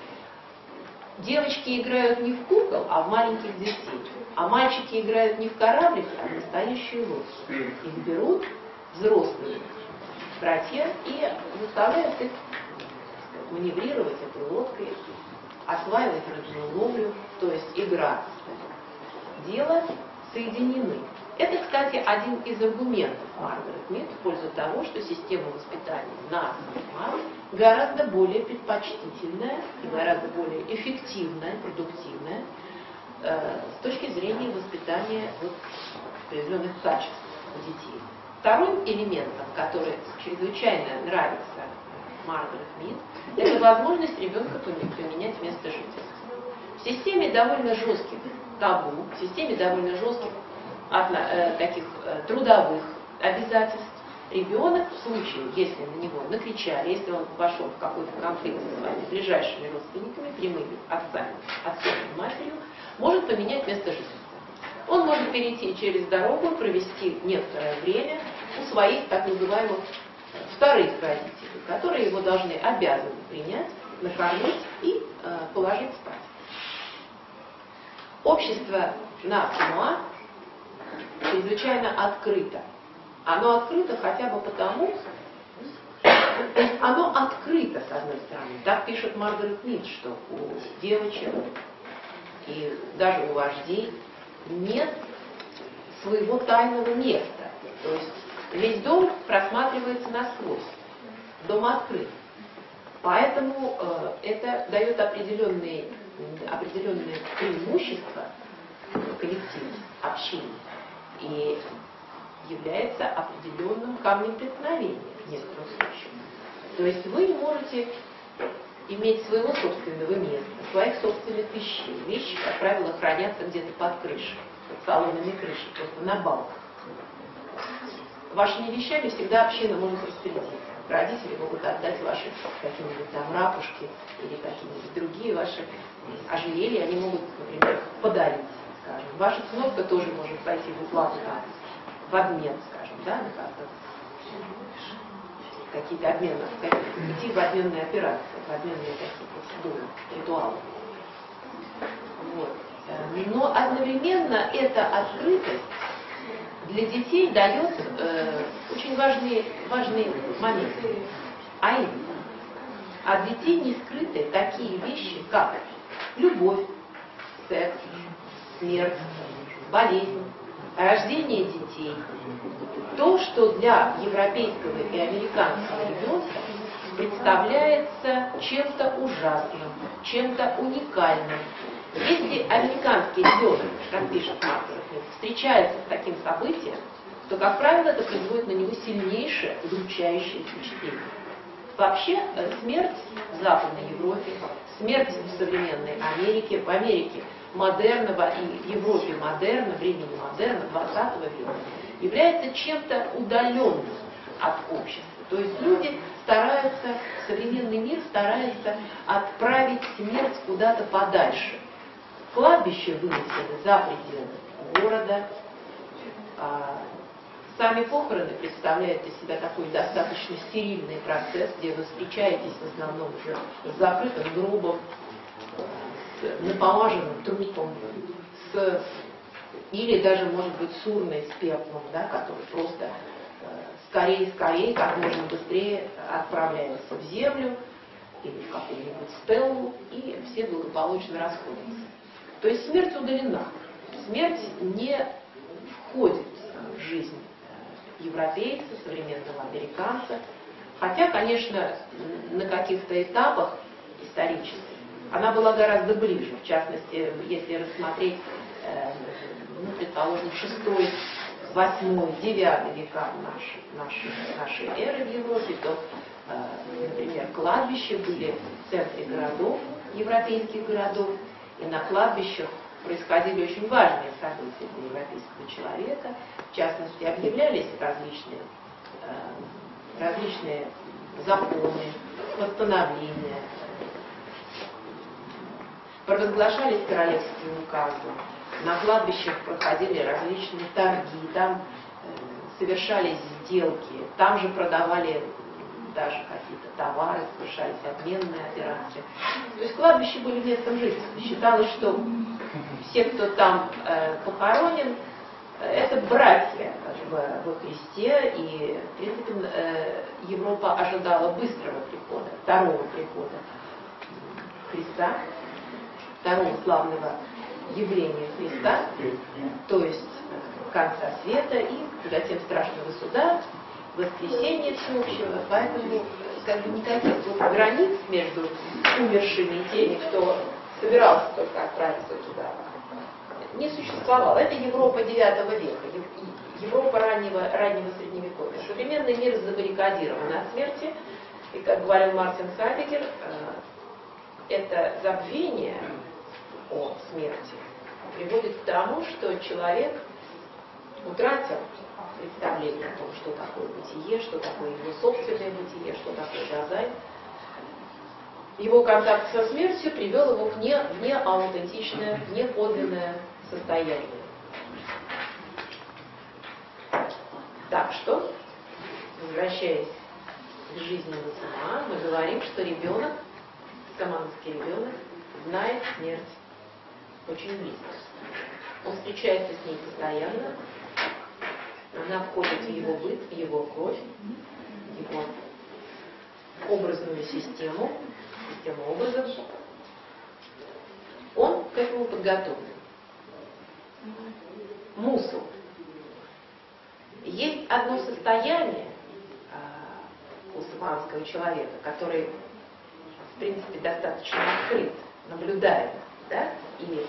Девочки играют не в кукол, а в маленьких детей. А мальчики играют не в кораблик, а в настоящую лодку. Их берут взрослые братья и заставляют их маневрировать этой лодкой, осваивать рыбную ловлю, то есть игра, дело соединены. Это, кстати, один из аргументов Маргарет Мид в пользу того, что система воспитания на Самоа гораздо более предпочтительная и гораздо более эффективная, продуктивная с точки зрения воспитания определенных качеств у детей. Вторым элементом, который чрезвычайно нравится Маргарет Мид, это возможность ребенка поменять место жительства. В системе довольно жестких табу, в системе довольно жестких таких трудовых обязательств, ребенок в случае, если на него накричали, если он вошел в какой-то конфликт со своими ближайшими родственниками, прямыми отцом и матерью, может поменять место жительства. Он может перейти через дорогу, провести некоторое время у своих так называемых вторых родителей, которые его должны обязаны принять, накормить и положить спать. Общество на Самоа чрезвычайно открыто. Оно открыто хотя бы потому, оно открыто, с одной стороны. Так пишет Маргарет Мид, что у девочек и даже у вождей нет своего тайного места. То есть весь дом просматривается насквозь. Дом открыт. Поэтому это дает определенные преимущества коллективу, общине. И является определенным камнем преткновения в некоторых случаях. То есть вы можете иметь своего собственного места, своих собственных вещей. Вещи, как правило, хранятся где-то под крышей, под соломенной крышей, просто на балках. Вашими вещами всегда община может распорядиться. Родители могут отдать ваши какие-нибудь там ракушки или какие-нибудь другие ваши ожерелья, они могут, например, подарить, скажем. Ваша сыновка тоже может пойти в уплату там, в обмен, скажем, да, на какие-то обмены, идти в обменные операции, в обменные какие-то процедуры, ритуалы. Вот. Но одновременно эта открытость для детей дает очень важные моменты. А именно, от детей не скрыты такие вещи, как любовь, секс, смерть, болезнь, рождение детей. То, что для европейского и американского ребенка представляется чем-то ужасным, чем-то уникальным. Если американский ребенок, как пишет Маргарет, встречается с таким событием, то, как правило, это производит на него сильнейшее удручающее впечатление. Вообще, смерть в Западной Европе, смерть в современной Америке, в Америке модерного и в Европе модерна, времени модерна, 20 века, является чем-то удаленным от общества. То есть люди стараются, современный мир старается отправить смерть куда-то подальше. Кладбище вынесены за пределы города. Сами похороны представляют из себя такой достаточно стерильный процесс, где вы встречаетесь в основном уже с закрытым гробом, с напомаженным трупом, или даже, может быть, с урной с пеплом, да, который просто скорее, как можно быстрее отправляется в землю или в какую-нибудь стеллу, и все благополучно расходятся. То есть смерть удалена. Смерть не входит в жизнь европейца, современного американца. Хотя, конечно, на каких-то этапах исторических она была гораздо ближе. В частности, если рассмотреть, предположим, 6, 8, 9 века нашей эры в Европе, то, например, кладбища были в центре городов, европейских городов, и на кладбищах происходили очень важные события для европейского человека. В частности, объявлялись различные законы, постановления, провозглашались королевские указы, на кладбищах проходили различные торги, там совершались сделки, там же продавали даже какие-то товары, совершались обменные операции. То есть кладбища были местом жительства. Считалось, что все, кто там похоронен, это братья во Христе, и, в принципе, Европа ожидала быстрого прихода, второго прихода Христа, второго славного явления Христа, то есть конца света и затем страшного суда, воскресения всеобщего. Поэтому никаких границ между умершими и теми, кто собирался только отправиться туда, не существовало. Это Европа IX века, Европа раннего Средневековья. Современный мир забаррикадирован от смерти, и, как говорил Мартин Хайдеггер, это забвение о смерти приводит к тому, что человек утратил представление о том, что такое бытие, что такое его собственное бытие, что такое Дазайн. Его контакт со смертью привел его в неаутентичное, в неподлинное состояние. Так что, возвращаясь к жизни Нацума, мы говорим, что ребенок, саманский ребенок, знает смерть очень близко. Он встречается с ней постоянно, она входит в его быт, в его кровь, в его образную систему образов. Он к этому подготовлен. Мусу. Есть одно состояние у саманского человека, который, в принципе, достаточно открыт, наблюдаем, да, и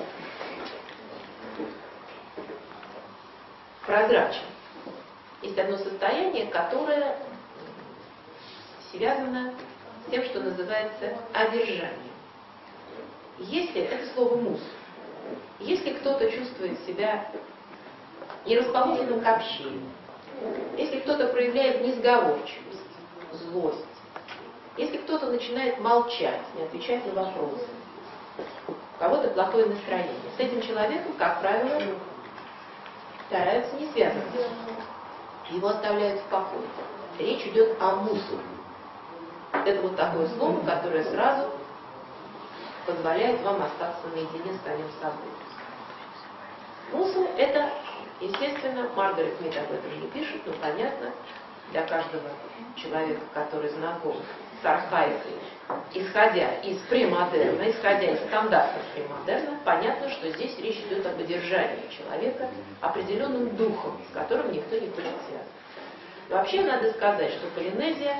прозрачен. Есть одно состояние, которое связано с тем, что называется одержанием. Если, это слово мус, если кто-то чувствует себя нерасположенным к общению, если кто-то проявляет несговорчивость, злость, если кто-то начинает молчать, не отвечать на вопросы, у кого-то плохое настроение, с этим человеком, как правило, стараются не связываться. Его оставляют в покое. Речь идет о мусу. Это вот такое слово, которое сразу позволяет вам остаться наедине с самим собой. Мусу – это, естественно, Маргарет Мид об этом не пишет, но понятно для каждого человека, который знаком с архаикой, исходя из премодерна, исходя из стандартов премодерна, понятно, что здесь речь идет об одержании человека определенным духом, с которым никто не хочет связываться. Вообще надо сказать, что Полинезия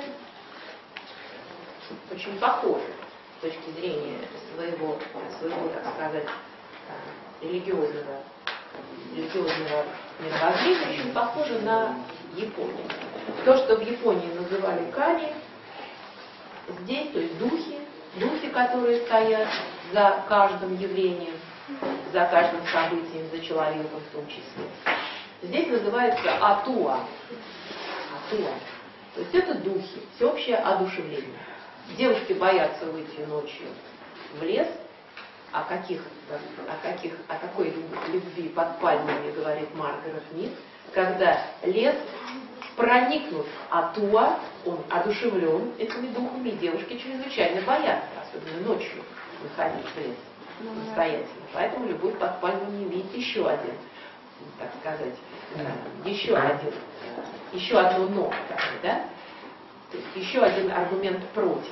очень похожа с точки зрения своего, так сказать, религиозного мировоззрения, очень похожа на Японию. То, что в Японии называли ками, здесь, то есть духи, которые стоят за каждым явлением, за каждым событием, за человеком в том числе. Здесь называется атуа. Атуа. То есть это духи, всеобщее одушевление. Девушки боятся выйти ночью в лес. О какой любви под пальмами говорит Маргарет Мид, когда лес проникнут атуа, он одушевлен этими духами, и девушки чрезвычайно боятся, особенно ночью, выходить в лес самостоятельно. Поэтому любовь под пальмами имеет еще один, так сказать, еще одно но, да? То есть еще один аргумент против.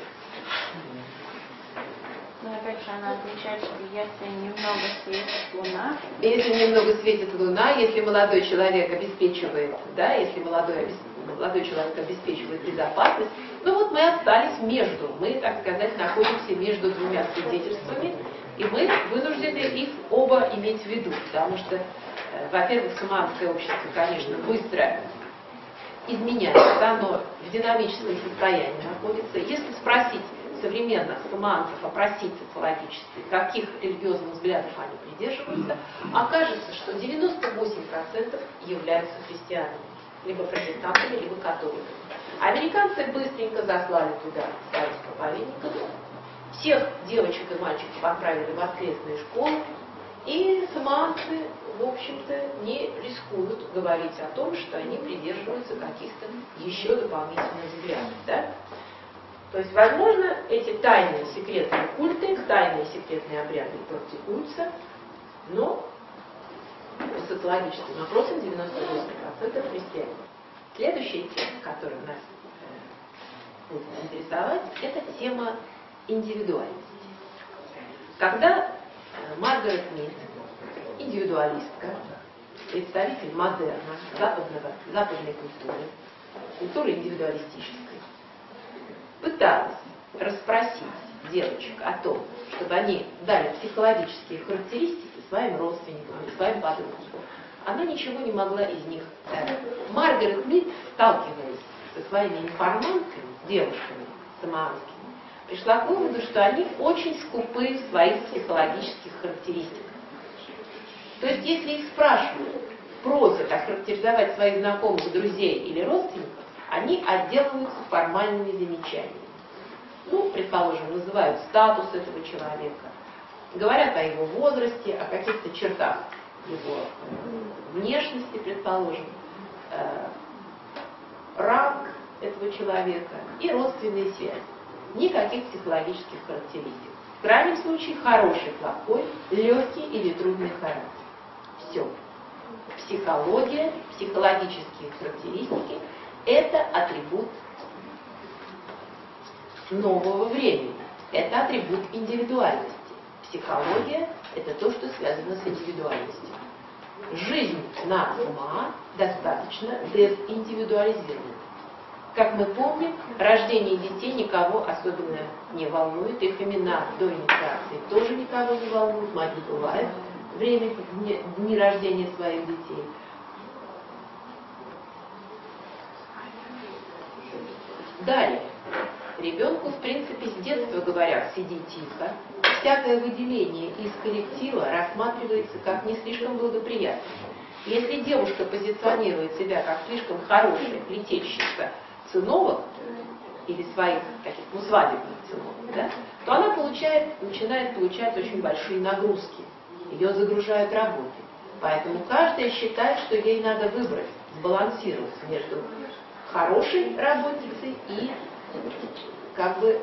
Но опять же она отмечает, что если немного светит луна... Если немного светит луна, если молодой человек обеспечивает, да, если молодой человек обеспечивает безопасность, ну вот мы остались мы, так сказать, находимся между двумя свидетельствами, и мы вынуждены их оба иметь в виду, потому что, во-первых, саманское общество, конечно, быстро изменяется, оно в динамическом состоянии находится. Если спросить современных саманцев, опросить социологически, каких религиозных взглядов они придерживаются, окажется, что 98% являются христианами, либо протестантами, либо католиками. Американцы быстренько заслали туда своих проповедников, всех девочек и мальчиков отправили в воскресные школы, и саманцы, в общем-то, не рискуют говорить о том, что они придерживаются каких-то еще дополнительных взглядов. Да? То есть, возможно, эти тайные секретные культы, тайные секретные обряды практикуются, но по социологическим опросам 98% христиане. Следующая тема, которая нас будет интересовать, это тема индивидуальности. Когда Маргарет Мид, индивидуалистка, представитель модерна, западной культуры индивидуалистической, пыталась расспросить девочек о том, чтобы они дали психологические характеристики своим родственникам, своим подругам, она ничего не могла из них дать. Маргарет Мид, сталкиваясь со своими информантами, девушками самоанскими, пришла к выводу, что они очень скупы в своих психологических характеристиках. То есть, если их спрашивают, просят охарактеризовать своих знакомых, друзей или родственников, они отделываются формальными замечаниями. Ну, предположим, называют статус этого человека, говорят о его возрасте, о каких-то чертах его внешности, предположим, ранг этого человека и родственные связи. Никаких психологических характеристик. В крайнем случае хороший, плохой, легкий или трудный характер. Все. Психология, психологические характеристики – это атрибут нового времени. Это атрибут индивидуальности. Психология – это то, что связано с индивидуальностью. Жизнь нацума достаточно дезиндивидуализирована. Как мы помним, рождение детей никого особенно не волнует, их имена до инициации тоже никого не волнуют, мать не бывает время дни рождения своих детей. Далее. Ребенку, в принципе, с детства говорят «сиди тихо». Всякое выделение из коллектива рассматривается как не слишком благоприятное. Если девушка позиционирует себя как слишком хорошая плетельщица циновок или своих таких, ну, свадебных циновок, да, то она начинает получать очень большие нагрузки. Ее загружают работой. Поэтому каждая считает, что ей надо выбрать, сбалансировать между хорошей работницей и как бы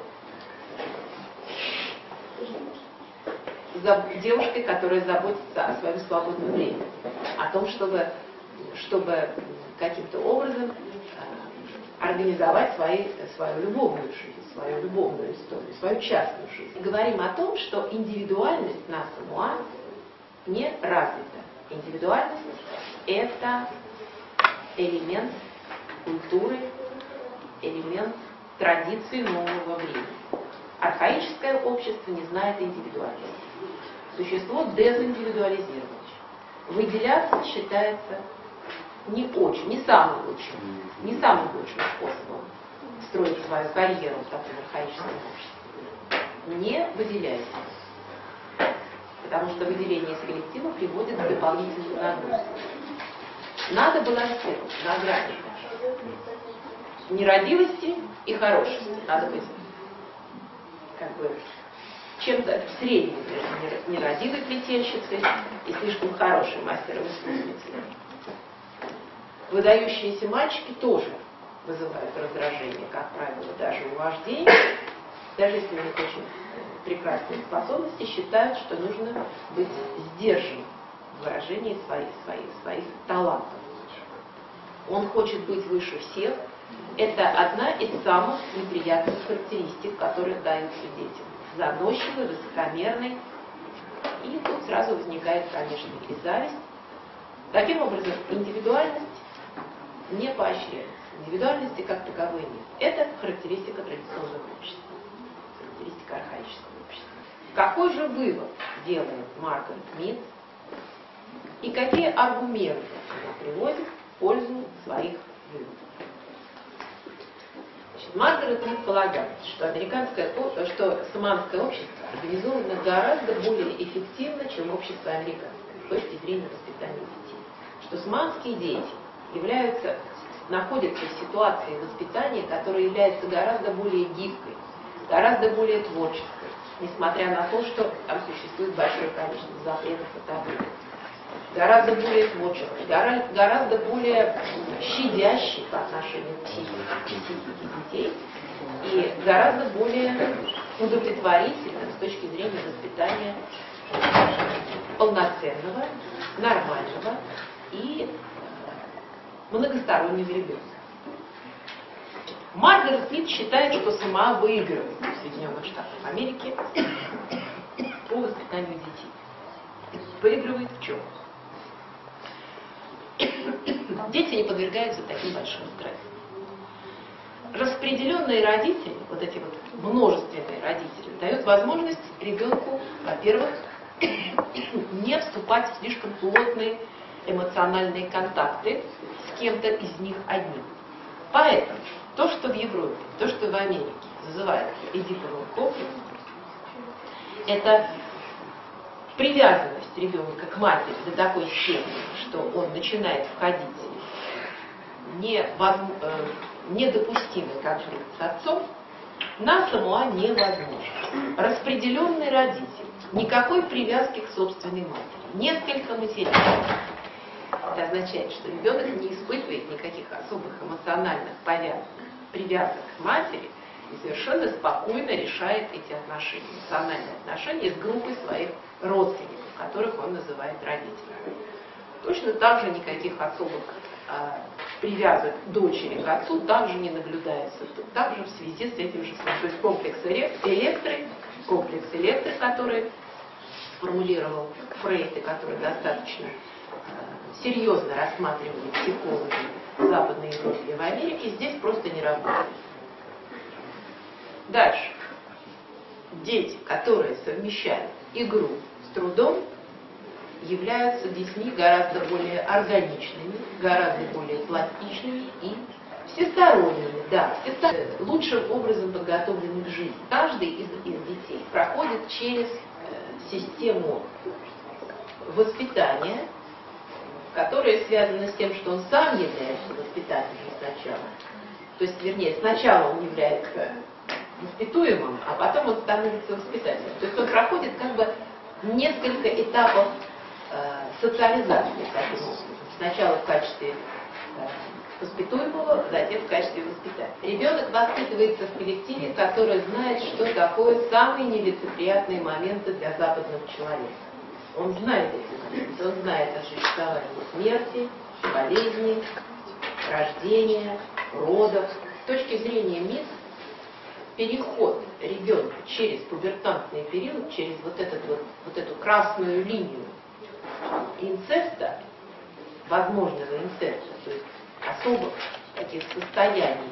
девушкой, которая заботится о своем свободном времени, о том, чтобы каким-то образом организовать свою любовную жизнь, свою любовную историю, свою частную жизнь. И говорим о том, что индивидуальность на самуа не развита. Индивидуальность – это элемент культуры, элемент традиции нового времени. Архаическое общество не знает индивидуальности. Существо дезиндивидуализировано. Выделяться считается не самым лучшим способом строить свою карьеру в таком архаическом обществе. Не выделяйся. Потому что выделение из коллектива приводит к дополнительным нагрузкам. Надо балансировать на грани нерадивости и хорошести. Надо быть как бы чем-то средним между нерадивой плетельщицей и слишком хорошим мастером-искусницей. Выдающиеся мальчики тоже вызывают раздражение, как правило, даже у вождей, даже если у них очень прекрасные способности, считают, что нужно быть сдержанным в выражении своих талантов. Он хочет быть выше всех. Это одна из самых неприятных характеристик, которые даются детям. Заносчивый, высокомерный. И тут сразу возникает, конечно, и зависть. Таким образом, индивидуальность не поощряется. Индивидуальности как таковой нет. Это характеристика традиционного общества. Характеристика архаического общества. Какой же вывод делает Маргарет Мид и какие аргументы она приводит в пользу своих выводов? Маргарет Мид полагает, что саманское общество организовано гораздо более эффективно, чем общество американское, с точки зрения воспитания детей. Что саманские дети находятся в ситуации воспитания, которая является гораздо более гибкой, гораздо более творческой, несмотря на то, что там существует большое количество запретов и табу. Гораздо более творческий, гораздо более щадящий по отношению к психике детей и гораздо более удовлетворительным с точки зрения воспитания полноценного, нормального и многостороннего ребенка. Маргарет Мид считает, что сама выигрывает в Соединенных Штатах Америки по воспитанию детей. Выигрывает в чем? Дети не подвергаются таким большим стрессам. Распределенные родители, вот эти вот множественные родители, дают возможность ребенку, во-первых, не вступать в слишком плотные эмоциональные контакты с кем-то из них одним. Поэтому то, что в Европе, то, что в Америке называется эдиповым комплексом, это привязанность ребенка к матери до такой степени, что он начинает входить в недопустимый конфликт с отцом, на Самоа невозможно. Распределенный родитель, никакой привязки к собственной матери, несколько матерей. Это означает, что ребенок не испытывает никаких особых эмоциональных привязок к матери и совершенно спокойно решает эти отношения, эмоциональные отношения с группой своих родственников, которых он называет родителями. Точно так же никаких особых привязок дочери к отцу также не наблюдается. Также в связи с этим же, то есть комплекс Электры, который сформулировал Фрейд и который достаточно серьезно рассматривали психологи в Западной Европе и в Америке, здесь просто не работает. Дальше. Дети, которые совмещают игру с трудом, являются детьми гораздо более органичными, гораздо более пластичными и всесторонними, да, лучшим образом подготовлены к жизни. Каждый из детей проходит через систему воспитания, которая связана с тем, что он сам является воспитателем сначала. То есть, вернее, сначала он является воспитуемым, а потом он становится воспитателем. То есть он проходит как бы несколько этапов социализации таким образом. Сначала в качестве воспитуемого, затем в качестве воспитателя. Ребенок воспитывается в коллективе, который знает, что такое самые нелицеприятные моменты для западного человека. Он знает эти моменты, он знает о существовании смерти, болезней, рождения, родов. С точки зрения МИС, переход ребенка через пубертантный период, через вот эту красную линию инцеста, возможного инцеста, то есть особых таких состояний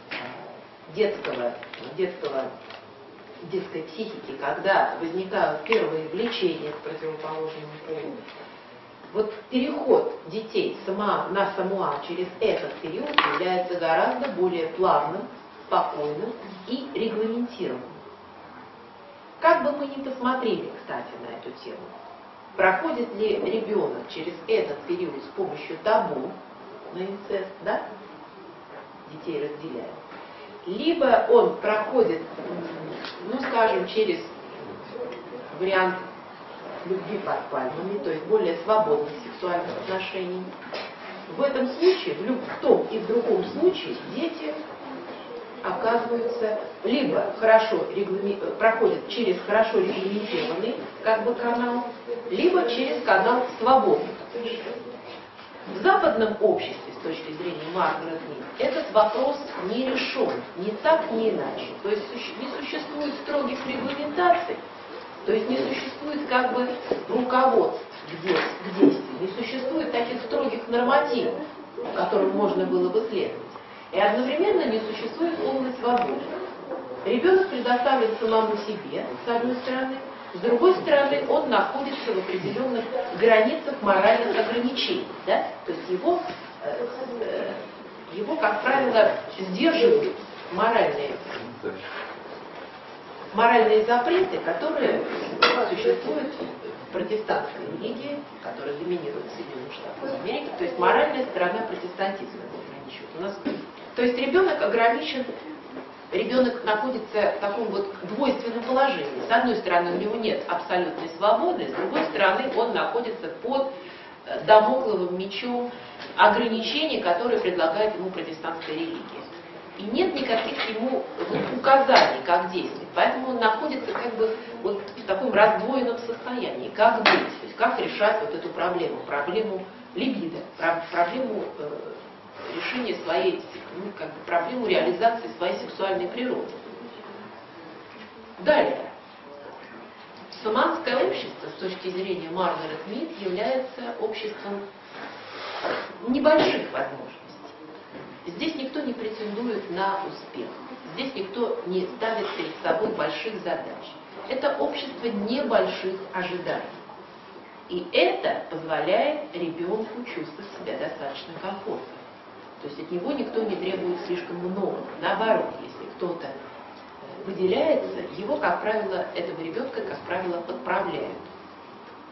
детской психики, когда возникают первые влечения к противоположному полу. Вот переход детей на Самоа через этот период является гораздо более плавным, спокойным и регламентированным. Как бы мы ни посмотрели, кстати, на эту тему, проходит ли ребенок через этот период с помощью табу на инцест, да? Детей разделяют. Либо он проходит, ну скажем, через вариант любви под пальмами, то есть более свободных сексуальных отношений. В этом случае, в том и в другом случае, дети оказываются либо проходят через хорошо регламентированный канал, либо через канал свободных отношений. В западном обществе, с точки зрения Маргарет Мид, этот вопрос не решен, ни так, ни иначе. То есть не существует строгих регламентаций, то есть не существует руководств к действию, не существует таких строгих нормативов, которым можно было бы следовать. И одновременно не существует полной свободы. Ребенок предоставлен самому себе, с одной стороны, с другой стороны, он находится в определенных границах моральных ограничений. Да? То есть его, как правило, сдерживают моральные запреты, которые существуют в протестантской религии, которая доминирует в Соединенных Штатах Америки. То есть моральная сторона протестантизма ограничивает. То есть ребенок ограничен. Ребенок находится в таком двойственном положении. С одной стороны, у него нет абсолютной свободы, с другой стороны, он находится под дамокловым мечом ограничений, которые предлагает ему протестантская религия. И нет никаких ему указаний, как действовать. Поэтому он находится в таком раздвоенном состоянии. Как быть, то есть как решать эту проблему либидо, проблему решения проблему реализации своей сексуальной природы. Далее. Самоанское общество, с точки зрения Маргарет Мид, является обществом небольших возможностей. Здесь никто не претендует на успех. Здесь никто не ставит перед собой больших задач. Это общество небольших ожиданий. И это позволяет ребенку чувствовать себя достаточно комфортно. То есть от него никто не требует слишком много. Наоборот, если кто-то выделяется, его, как правило, этого ребенка, как правило, подправляют.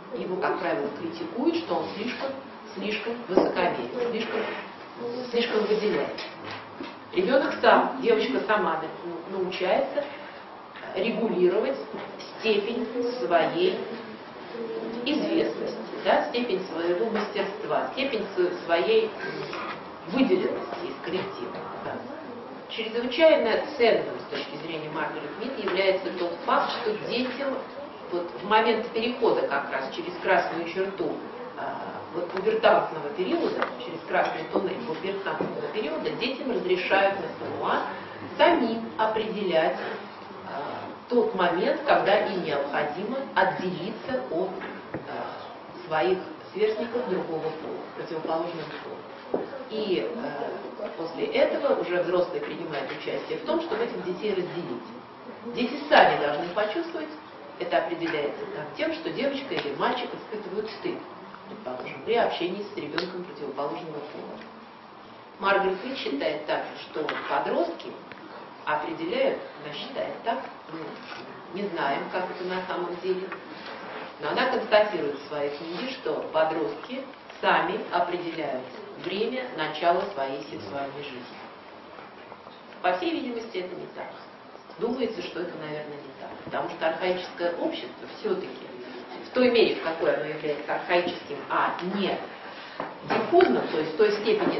его, как правило, критикуют, что он слишком высокомерен, слишком выделяет. Ребенок сам, девочка сама научается регулировать степень своей известности, да, степень своего мастерства, степень своей выделенности из коллектива. Да. Чрезвычайно ценным с точки зрения Маргарет Мид является тот факт, что детям вот в момент перехода как раз через красную черту вот пубертантного периода, через красный туннель пубертантного периода, детям разрешают на самим определять тот момент, когда им необходимо отделиться от своих сверстников другого пола, противоположного пола. И после этого уже взрослые принимают участие в том, чтобы этих детей разделить. Дети сами должны почувствовать, это определяется тем, что девочка или мальчик испытывают стыд, предположим, при общении с ребенком противоположного пола. Маргарет Мид считает также, что подростки определяют, она считает так, мы не знаем, как это на самом деле, но она констатирует в своей книге, что подростки сами определяют время начала своей сексуальной жизни. По всей видимости, это не так. Думается, что это, наверное, не так. Потому что архаическое общество все-таки, в той мере, в какой оно является архаическим, а не диффузным, то есть в той степени,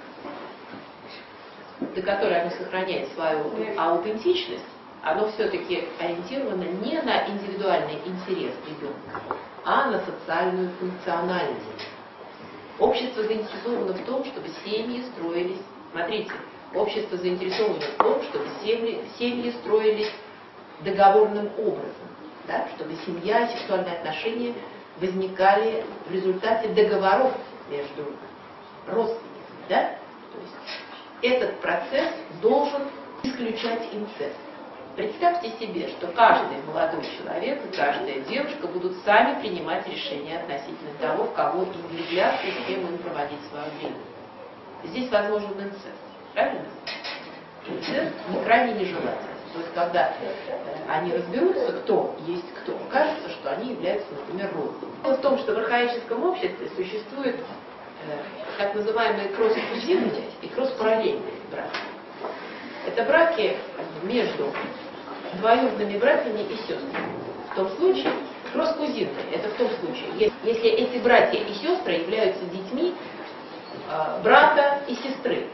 до которой оно сохраняет свою аутентичность, оно все-таки ориентировано не на индивидуальный интерес ребенка, а на социальную функциональность. Общество заинтересовано в том, чтобы семьи строились. Смотрите, общество заинтересовано в том, чтобы семьи строились договорным образом, да? Чтобы семья и сексуальные отношения возникали в результате договоров между родственниками. Да? То есть этот процесс должен исключать инцест. Представьте себе, что каждый молодой человек и каждая девушка будут сами принимать решения относительно того, в кого им влюбляться и с кем им проводить свое время. Здесь возможен инцест. Правильно? Инцест не крайне нежелателен. То есть, когда они разберутся, кто есть кто, кажется, что они являются, например, родственниками. Дело в том, что в архаическом обществе существуют так называемые кросс-кузинные и кросс-параллельные браки. Это браки между двоюродными братьями и сестрами. В том случае, кросс-кузинные, это в том случае, если эти братья и сестры являются детьми брата и сестры.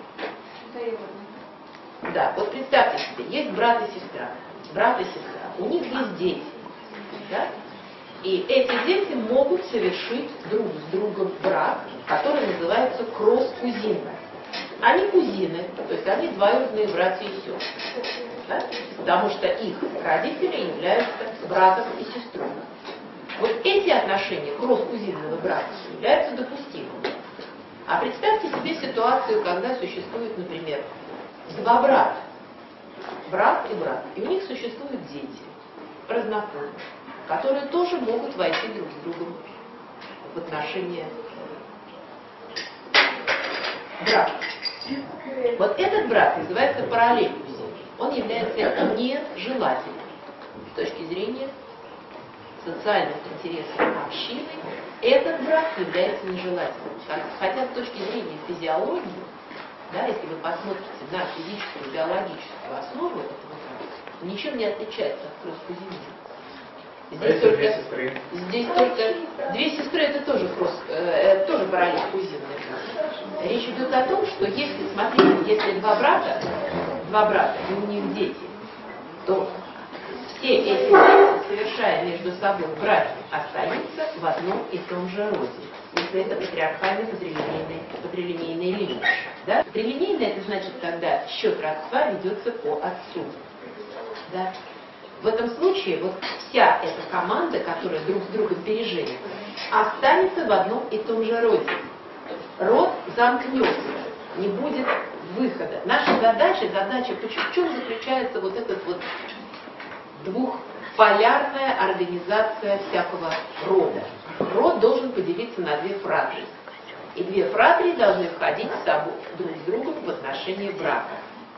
Да, вот представьте себе, есть брат и сестра. Брат и сестра. У них есть дети. Да? И эти дети могут совершить друг с другом брак, который называется кросс-кузинный. Они кузины, то есть они двоюродные братья и сестры. Да? Потому что их родители являются братом и сестрой. Вот эти отношения кросс-кузинного брака являются допустимыми. А представьте себе ситуацию, когда существует, например, два брата, брат и брат, и у них существуют дети, разнополые, которые тоже могут войти друг с другом в отношения брака. Вот этот брак называется параллельным. Он является нежелательным с точки зрения социальных интересов общины. Этот брак является нежелательным. Хотя с точки зрения физиологии, да, если вы посмотрите на физическую, биологическую основу этого брака, ничем не отличается от кросс-кузинизма. Здесь только две сестры, это тоже тоже параллельно кузинные. Речь идет о том, что если, смотрите, если два брата, и у них дети, то все эти дети, совершая между собой браки, остаются в одном и том же роде. Если это патриархальная патрилинейная линия. Да? Патрилинейная, это значит, когда счет родства ведется по отцу. Да? В этом случае вот вся эта команда, которая друг с другом переженится, останется в одном и том же роде. Род замкнется, не будет выхода. Наша задача, в чем заключается вот эта вот двухполярная организация всякого рода. Род должен поделиться на две фратрии. И две фратрии должны входить друг с другом в отношении брака,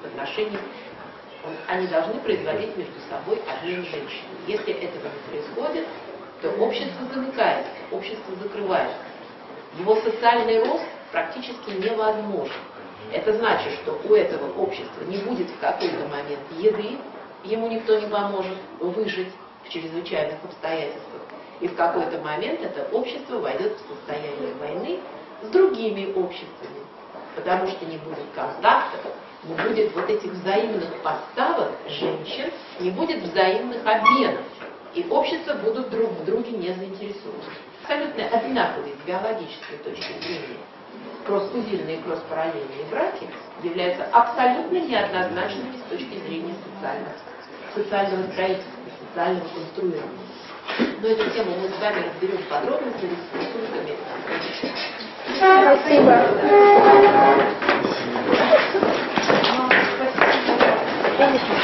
они должны производить между собой обмен женщинами. Если этого не происходит, то общество замыкается. общество закрывается. Его социальный рост практически невозможен. Это значит, что у этого общества не будет в какой-то момент еды, ему никто не поможет выжить в чрезвычайных обстоятельствах. И в какой-то момент это общество войдет в состояние войны с другими обществами, потому что не будет контактов, не будет вот этих взаимных поставок женщин, не будет взаимных обменов, и общества будут друг в друге не заинтересованы. Абсолютно одинаковые с биологической точки зрения кросс-кузильные и кросс-параллельные браки являются абсолютно неоднозначными с точки зрения социального строительства, социального конструирования. Но эту тему мы с вами разберем подробно с рисунками. Спасибо.